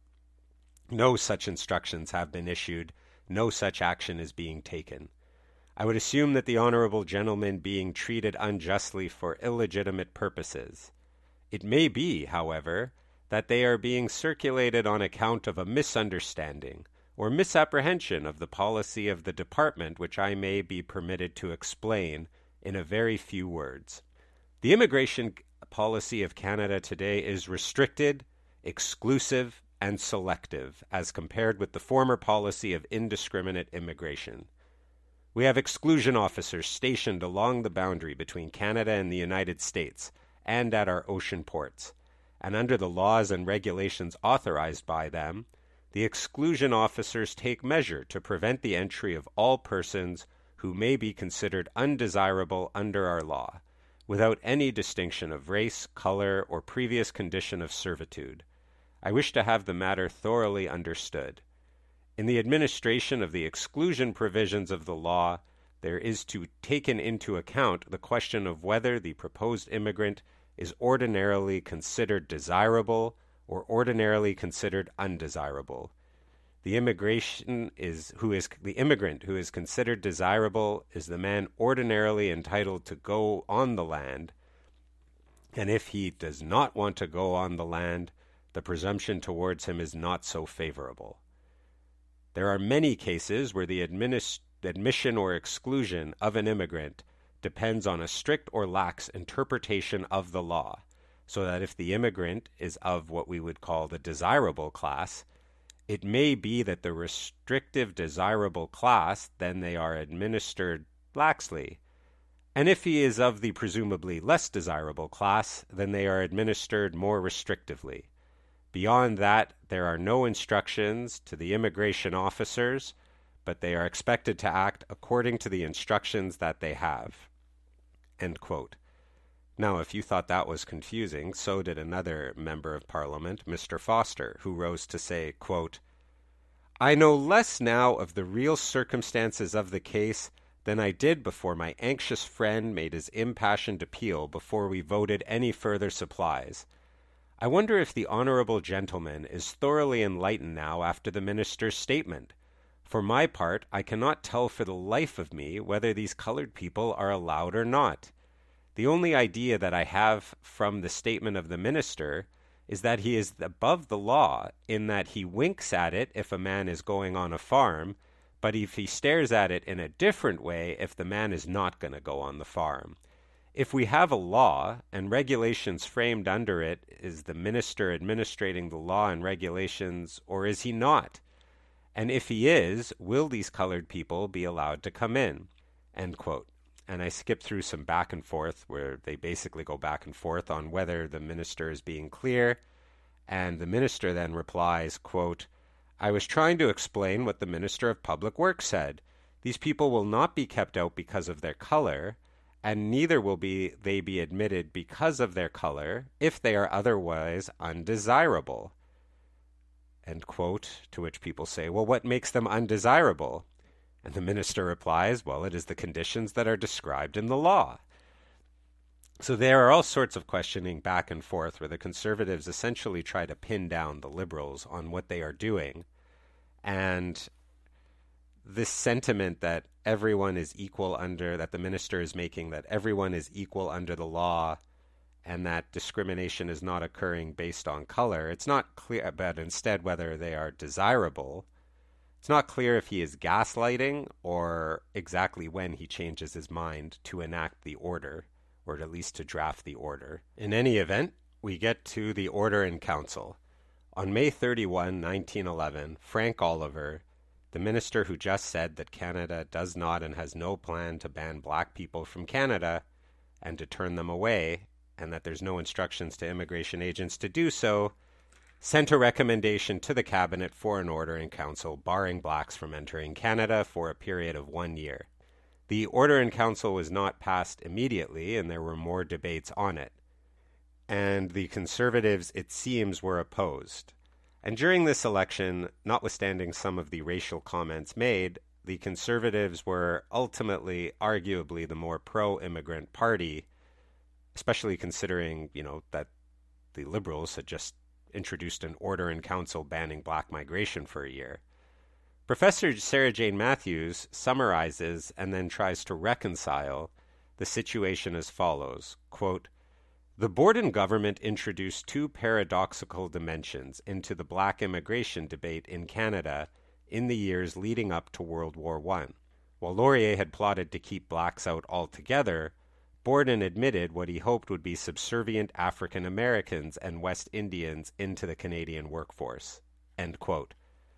No such instructions have been issued, no such action is being taken. I would assume that the honorable gentleman being treated unjustly for illegitimate purposes. It may be, however, that they are being circulated on account of a misunderstanding or misapprehension of the policy of the department, which I may be permitted to explain in a very few words. The immigration policy of Canada today is restricted, exclusive, and selective as compared with the former policy of indiscriminate immigration. We have exclusion officers stationed along the boundary between Canada and the United States and at our ocean ports, and under the laws and regulations authorized by them, the exclusion officers take measure to prevent the entry of all persons who may be considered undesirable under our law, without any distinction of race, color, or previous condition of servitude. I wish to have the matter thoroughly understood. In the administration of the exclusion provisions of the law, there is to taken into account the question of whether the proposed immigrant is ordinarily considered desirable or ordinarily considered undesirable. The immigrant who is considered desirable is the man ordinarily entitled to go on the land, and if he does not want to go on the land, the presumption towards him is not so favorable. There are many cases where the admission or exclusion of an immigrant depends on a strict or lax interpretation of the law, so that if the immigrant is of what we would call the desirable class, it may be that the restrictive desirable class, then they are administered laxly, and if he is of the presumably less desirable class, then they are administered more restrictively. Beyond that, there are no instructions to the immigration officers, but they are expected to act according to the instructions that they have." End quote. Now, if you thought that was confusing, so did another member of Parliament, Mr. Foster, who rose to say, quote, "I know less now of the real circumstances of the case than I did before my anxious friend made his impassioned appeal before we voted any further supplies. I wonder if the honorable gentleman is thoroughly enlightened now after the minister's statement. For my part, I cannot tell for the life of me whether these colored people are allowed or not. The only idea that I have from the statement of the minister is that he is above the law in that he winks at it if a man is going on a farm, but if he stares at it in a different way if the man is not going to go on the farm. If we have a law and regulations framed under it, is the minister administrating the law and regulations, or is he not? And if he is, will these colored people be allowed to come in?" End quote. And I skipped through some back and forth where they basically go back and forth on whether the minister is being clear. And the minister then replies, quote, "I was trying to explain what the Minister of Public Works said. These people will not be kept out because of their color, and neither will they be admitted because of their color if they are otherwise undesirable." End quote, to which people say, well, what makes them undesirable? And the minister replies, well, it is the conditions that are described in the law. So there are all sorts of questioning back and forth where the conservatives essentially try to pin down the liberals on what they are doing. And this sentiment that everyone is equal under, that the minister is making, that everyone is equal under the law, and that discrimination is not occurring based on color. It's not clear, but instead whether they are desirable. It's not clear if he is gaslighting or exactly when he changes his mind to enact the order, or at least to draft the order. In any event, we get to the Order in Council. On May 31, 1911, Frank Oliver, the minister who just said that Canada does not and has no plan to ban black people from Canada and to turn them away, and that there's no instructions to immigration agents to do so, sent a recommendation to the Cabinet for an Order in Council barring blacks from entering Canada for a period of 1 year. The Order in Council was not passed immediately, and there were more debates on it. And the Conservatives, it seems, were opposed. And during this election, notwithstanding some of the racial comments made, the Conservatives were ultimately, arguably, the more pro-immigrant party, especially considering, that the Liberals had just introduced an Order in Council banning black migration for a year. Professor Sarah Jane Matthews summarizes and then tries to reconcile the situation as follows, quote, "The Borden government introduced two paradoxical dimensions into the black immigration debate in Canada in the years leading up to World War I. While Laurier had plotted to keep blacks out altogether, Borden admitted what he hoped would be subservient African Americans and West Indians into the Canadian workforce." End quote.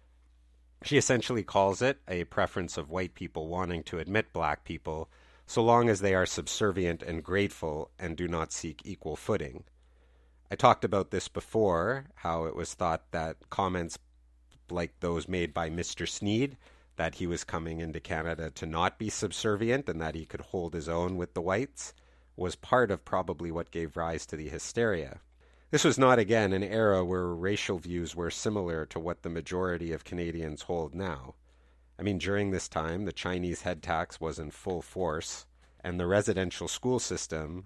She essentially calls it a preference of white people wanting to admit black people so long as they are subservient and grateful and do not seek equal footing. I talked about this before, how it was thought that comments like those made by Mr. Sneed, that he was coming into Canada to not be subservient and that he could hold his own with the whites, was part of probably what gave rise to the hysteria. This was not, again, an era where racial views were similar to what the majority of Canadians hold now. I mean, during this time, the Chinese head tax was in full force, and the residential school system,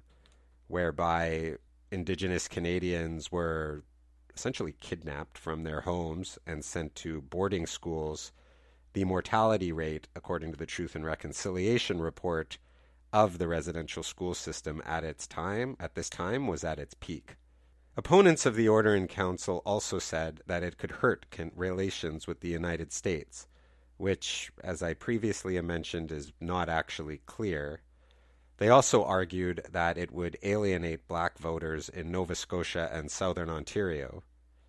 whereby Indigenous Canadians were essentially kidnapped from their homes and sent to boarding schools, the mortality rate, according to the Truth and Reconciliation report, of the residential school system at this time, was at its peak. Opponents of the Order in Council also said that it could hurt relations with the United States, which, as I previously mentioned, is not actually clear. They also argued that it would alienate black voters in Nova Scotia and southern Ontario.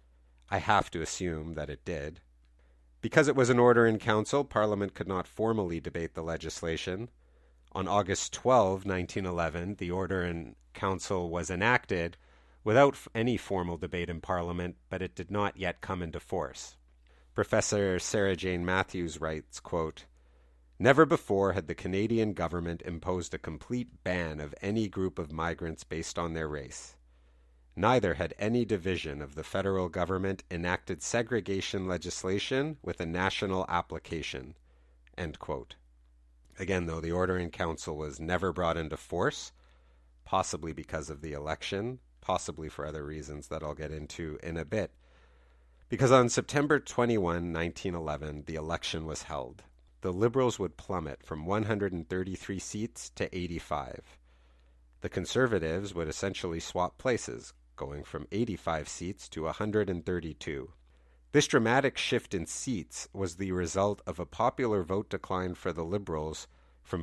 I have to assume that it did. Because it was an Order in Council, Parliament could not formally debate the legislation. On August 12, 1911, the Order in Council was enacted without any formal debate in Parliament, but it did not yet come into force. Professor Sarah Jane Matthews writes, quote, "Never before had the Canadian government imposed a complete ban of any group of migrants based on their race. Neither had any division of the federal government enacted segregation legislation with a national application." End quote. Again, though, the Order in Council was never brought into force, possibly because of the election, possibly for other reasons that I'll get into in a bit. Because on September 21, 1911, the election was held. The Liberals would plummet from 133 seats to 85. The Conservatives would essentially swap places, going from 85 seats to 132. This dramatic shift in seats was the result of a popular vote decline for the Liberals from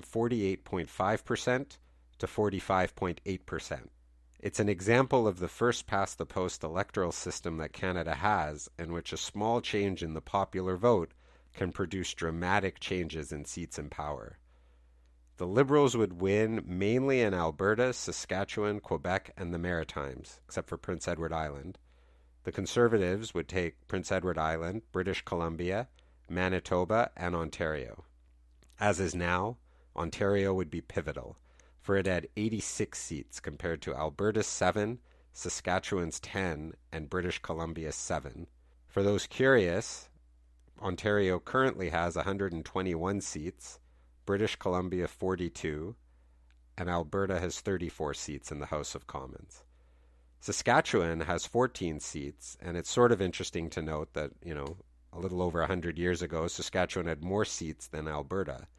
48.5% to 45.8%. It's an example of the first-past-the-post electoral system that Canada has, in which a small change in the popular vote can produce dramatic changes in seats and power. The Liberals would win mainly in Alberta, Saskatchewan, Quebec, and the Maritimes, except for Prince Edward Island. The Conservatives would take Prince Edward Island, British Columbia, Manitoba, and Ontario. As is now, Ontario would be pivotal, for it had 86 seats compared to Alberta's 7, Saskatchewan's 10, and British Columbia's 7. For those curious, Ontario currently has 121 seats, British Columbia 42, and Alberta has 34 seats in the House of Commons. Saskatchewan has 14 seats, and it's sort of interesting to note that, a little over 100 years ago, Saskatchewan had more seats than Alberta.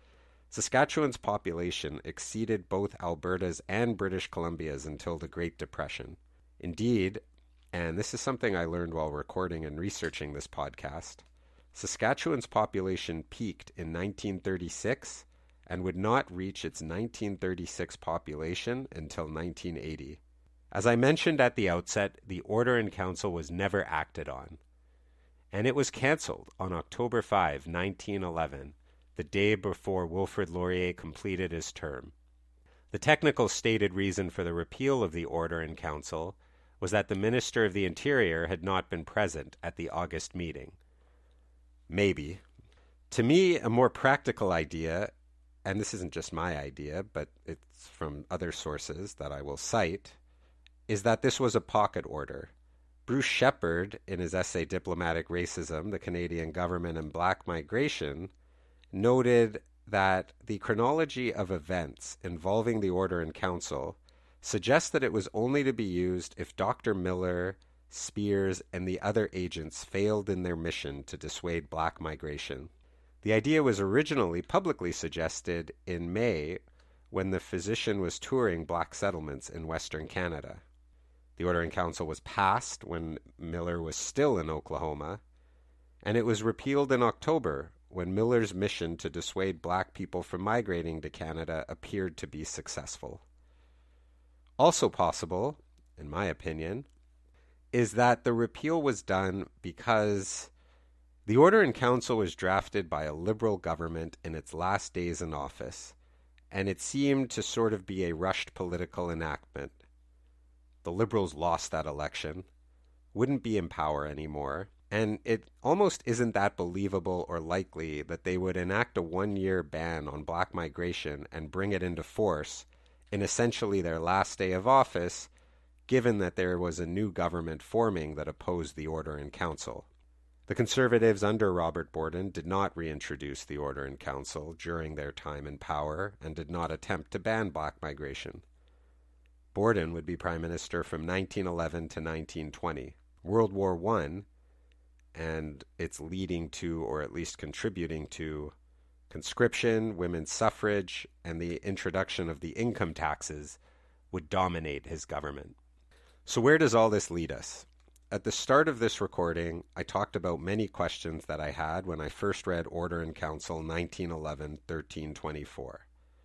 Saskatchewan's population exceeded both Alberta's and British Columbia's until the Great Depression. Indeed, and this is something I learned while recording and researching this podcast, Saskatchewan's population peaked in 1936 and would not reach its 1936 population until 1980. As I mentioned at the outset, the Order in Council was never acted on, and it was cancelled on October 5, 1911, the day before Wilfrid Laurier completed his term. The technical stated reason for the repeal of the Order in Council was that the Minister of the Interior had not been present at the August meeting. Maybe. To me, a more practical idea, and this isn't just my idea, but it's from other sources that I will cite, is that this was a pocket order. Bruce Shepard, in his essay Diplomatic Racism, the Canadian Government and Black Migration, noted that the chronology of events involving the Order in Council suggests that it was only to be used if Dr. Miller, Spears, and the other agents failed in their mission to dissuade black migration. The idea was originally publicly suggested in May when the physician was touring black settlements in Western Canada. The Order in Council was passed when Miller was still in Oklahoma, and it was repealed in October when Miller's mission to dissuade black people from migrating to Canada appeared to be successful. Also possible, in my opinion, is that the repeal was done because the Order in Council was drafted by a Liberal government in its last days in office, and it seemed to sort of be a rushed political enactment. The Liberals lost that election, wouldn't be in power anymore, and it almost isn't that believable or likely that they would enact a one-year ban on black migration and bring it into force in essentially their last day of office, given that there was a new government forming that opposed the Order in Council. The Conservatives under Robert Borden did not reintroduce the Order in Council during their time in power and did not attempt to ban black migration. Borden would be Prime Minister from 1911 to 1920. World War I and its leading to, or at least contributing to, conscription, women's suffrage, and the introduction of the income taxes would dominate his government. So where does all this lead us? At the start of this recording, I talked about many questions that I had when I first read Order in Council 1911-1324.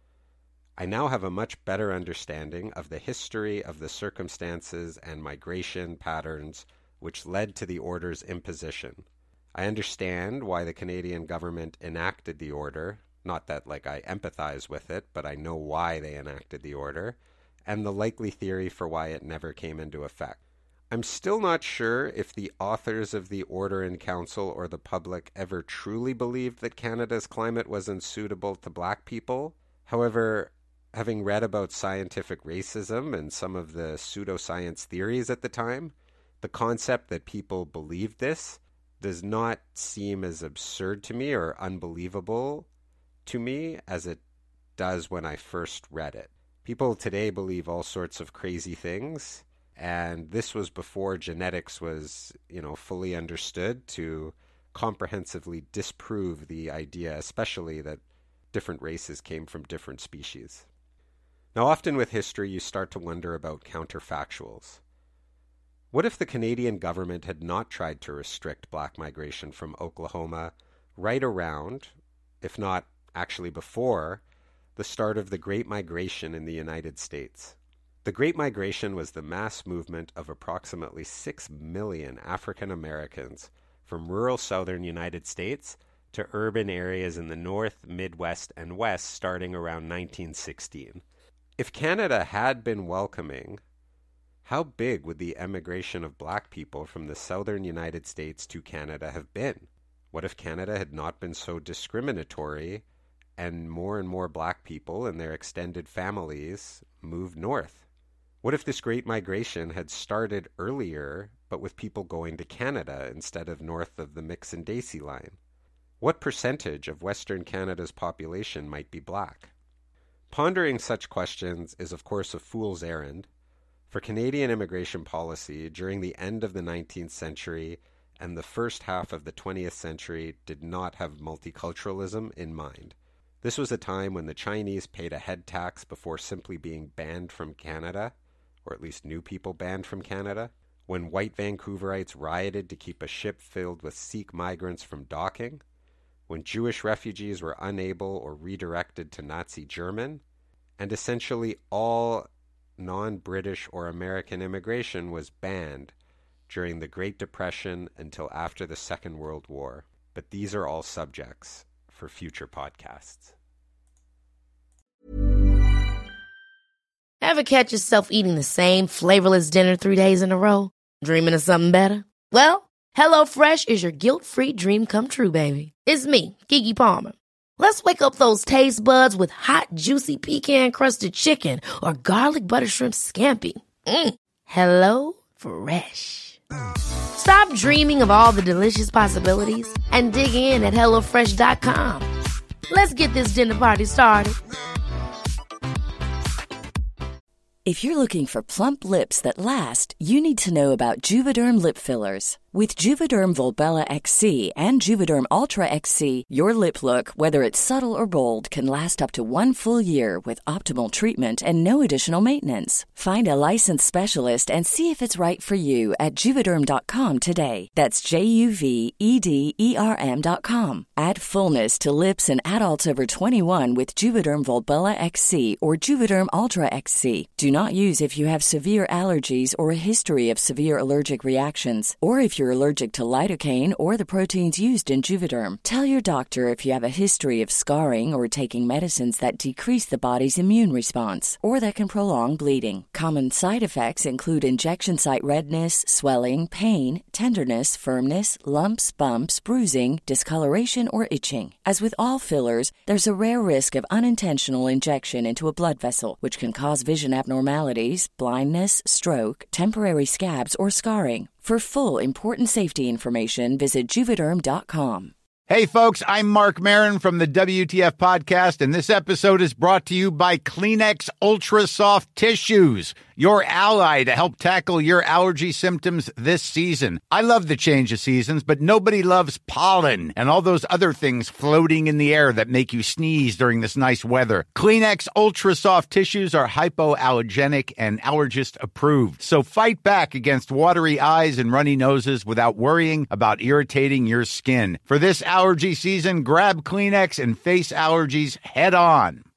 I now have a much better understanding of the history of the circumstances and migration patterns which led to the order's imposition. I understand why the Canadian government enacted the order, not that I empathize with it, but I know why they enacted the order, and the likely theory for why it never came into effect. I'm still not sure if the authors of the Order in Council or the public ever truly believed that Canada's climate was unsuitable to black people. However, having read about scientific racism and some of the pseudoscience theories at the time, the concept that people believed this does not seem as absurd to me or unbelievable to me as it does when I first read it. People today believe all sorts of crazy things, and this was before genetics was, fully understood to comprehensively disprove the idea, especially that different races came from different species. Now, often with history, you start to wonder about counterfactuals. What if the Canadian government had not tried to restrict black migration from Oklahoma right around, if not actually before, the start of the Great Migration in the United States? The Great Migration was the mass movement of approximately 6 million African Americans from rural southern United States to urban areas in the North, Midwest, and West starting around 1916. If Canada had been welcoming, how big would the emigration of black people from the southern United States to Canada have been? What if Canada had not been so discriminatory and more black people and their extended families moved north? What if this Great Migration had started earlier, but with people going to Canada instead of north of the Mixon-Dacey line? What percentage of Western Canada's population might be black? Pondering such questions is, of course, a fool's errand, for Canadian immigration policy during the end of the 19th century and the first half of the 20th century did not have multiculturalism in mind. This was a time when the Chinese paid a head tax before simply being banned from Canada, or at least new people banned from Canada, when white Vancouverites rioted to keep a ship filled with Sikh migrants from docking, when Jewish refugees were unable or redirected to Nazi German, and essentially all non-British or American immigration was banned during the Great Depression until after the Second World War. But these are all subjects for future podcasts. Ever catch yourself eating the same flavorless dinner 3 days in a row? Dreaming of something better? Well, HelloFresh is your guilt-free dream come true, baby. It's me, Keke Palmer. Let's wake up those taste buds with hot, juicy pecan-crusted chicken or garlic butter shrimp scampi. HelloFresh. Stop dreaming of all the delicious possibilities and dig in at HelloFresh.com. Let's get this dinner party started. If you're looking for plump lips that last, you need to know about Juvederm lip fillers. With Juvederm Volbella XC and Juvederm Ultra XC, your lip look, whether it's subtle or bold, can last up to 1 full year with optimal treatment and no additional maintenance. Find a licensed specialist and see if it's right for you at Juvederm.com today. That's JUVEDERM.com. Add fullness to lips in adults over 21 with Juvederm Volbella XC or Juvederm Ultra XC. Do not use if you have severe allergies or a history of severe allergic reactions, or if you're allergic to lidocaine or the proteins used in Juvederm. Tell your doctor if you have a history of scarring or taking medicines that decrease the body's immune response or that can prolong bleeding. Common side effects include injection site redness, swelling, pain, tenderness, firmness, lumps, bumps, bruising, discoloration, or itching. As with all fillers, there's a rare risk of unintentional injection into a blood vessel, which can cause vision abnormalities, blindness, stroke, temporary scabs, or scarring. For full, important safety information, visit Juvederm.com. Hey, folks, I'm Mark Maron from the WTF Podcast, and this episode is brought to you by Kleenex Ultra Soft Tissues, your ally to help tackle your allergy symptoms this season. I love the change of seasons, but nobody loves pollen and all those other things floating in the air that make you sneeze during this nice weather. Kleenex Ultra Soft Tissues are hypoallergenic and allergist approved, so fight back against watery eyes and runny noses without worrying about irritating your skin. For this allergy season, grab Kleenex and face allergies head on.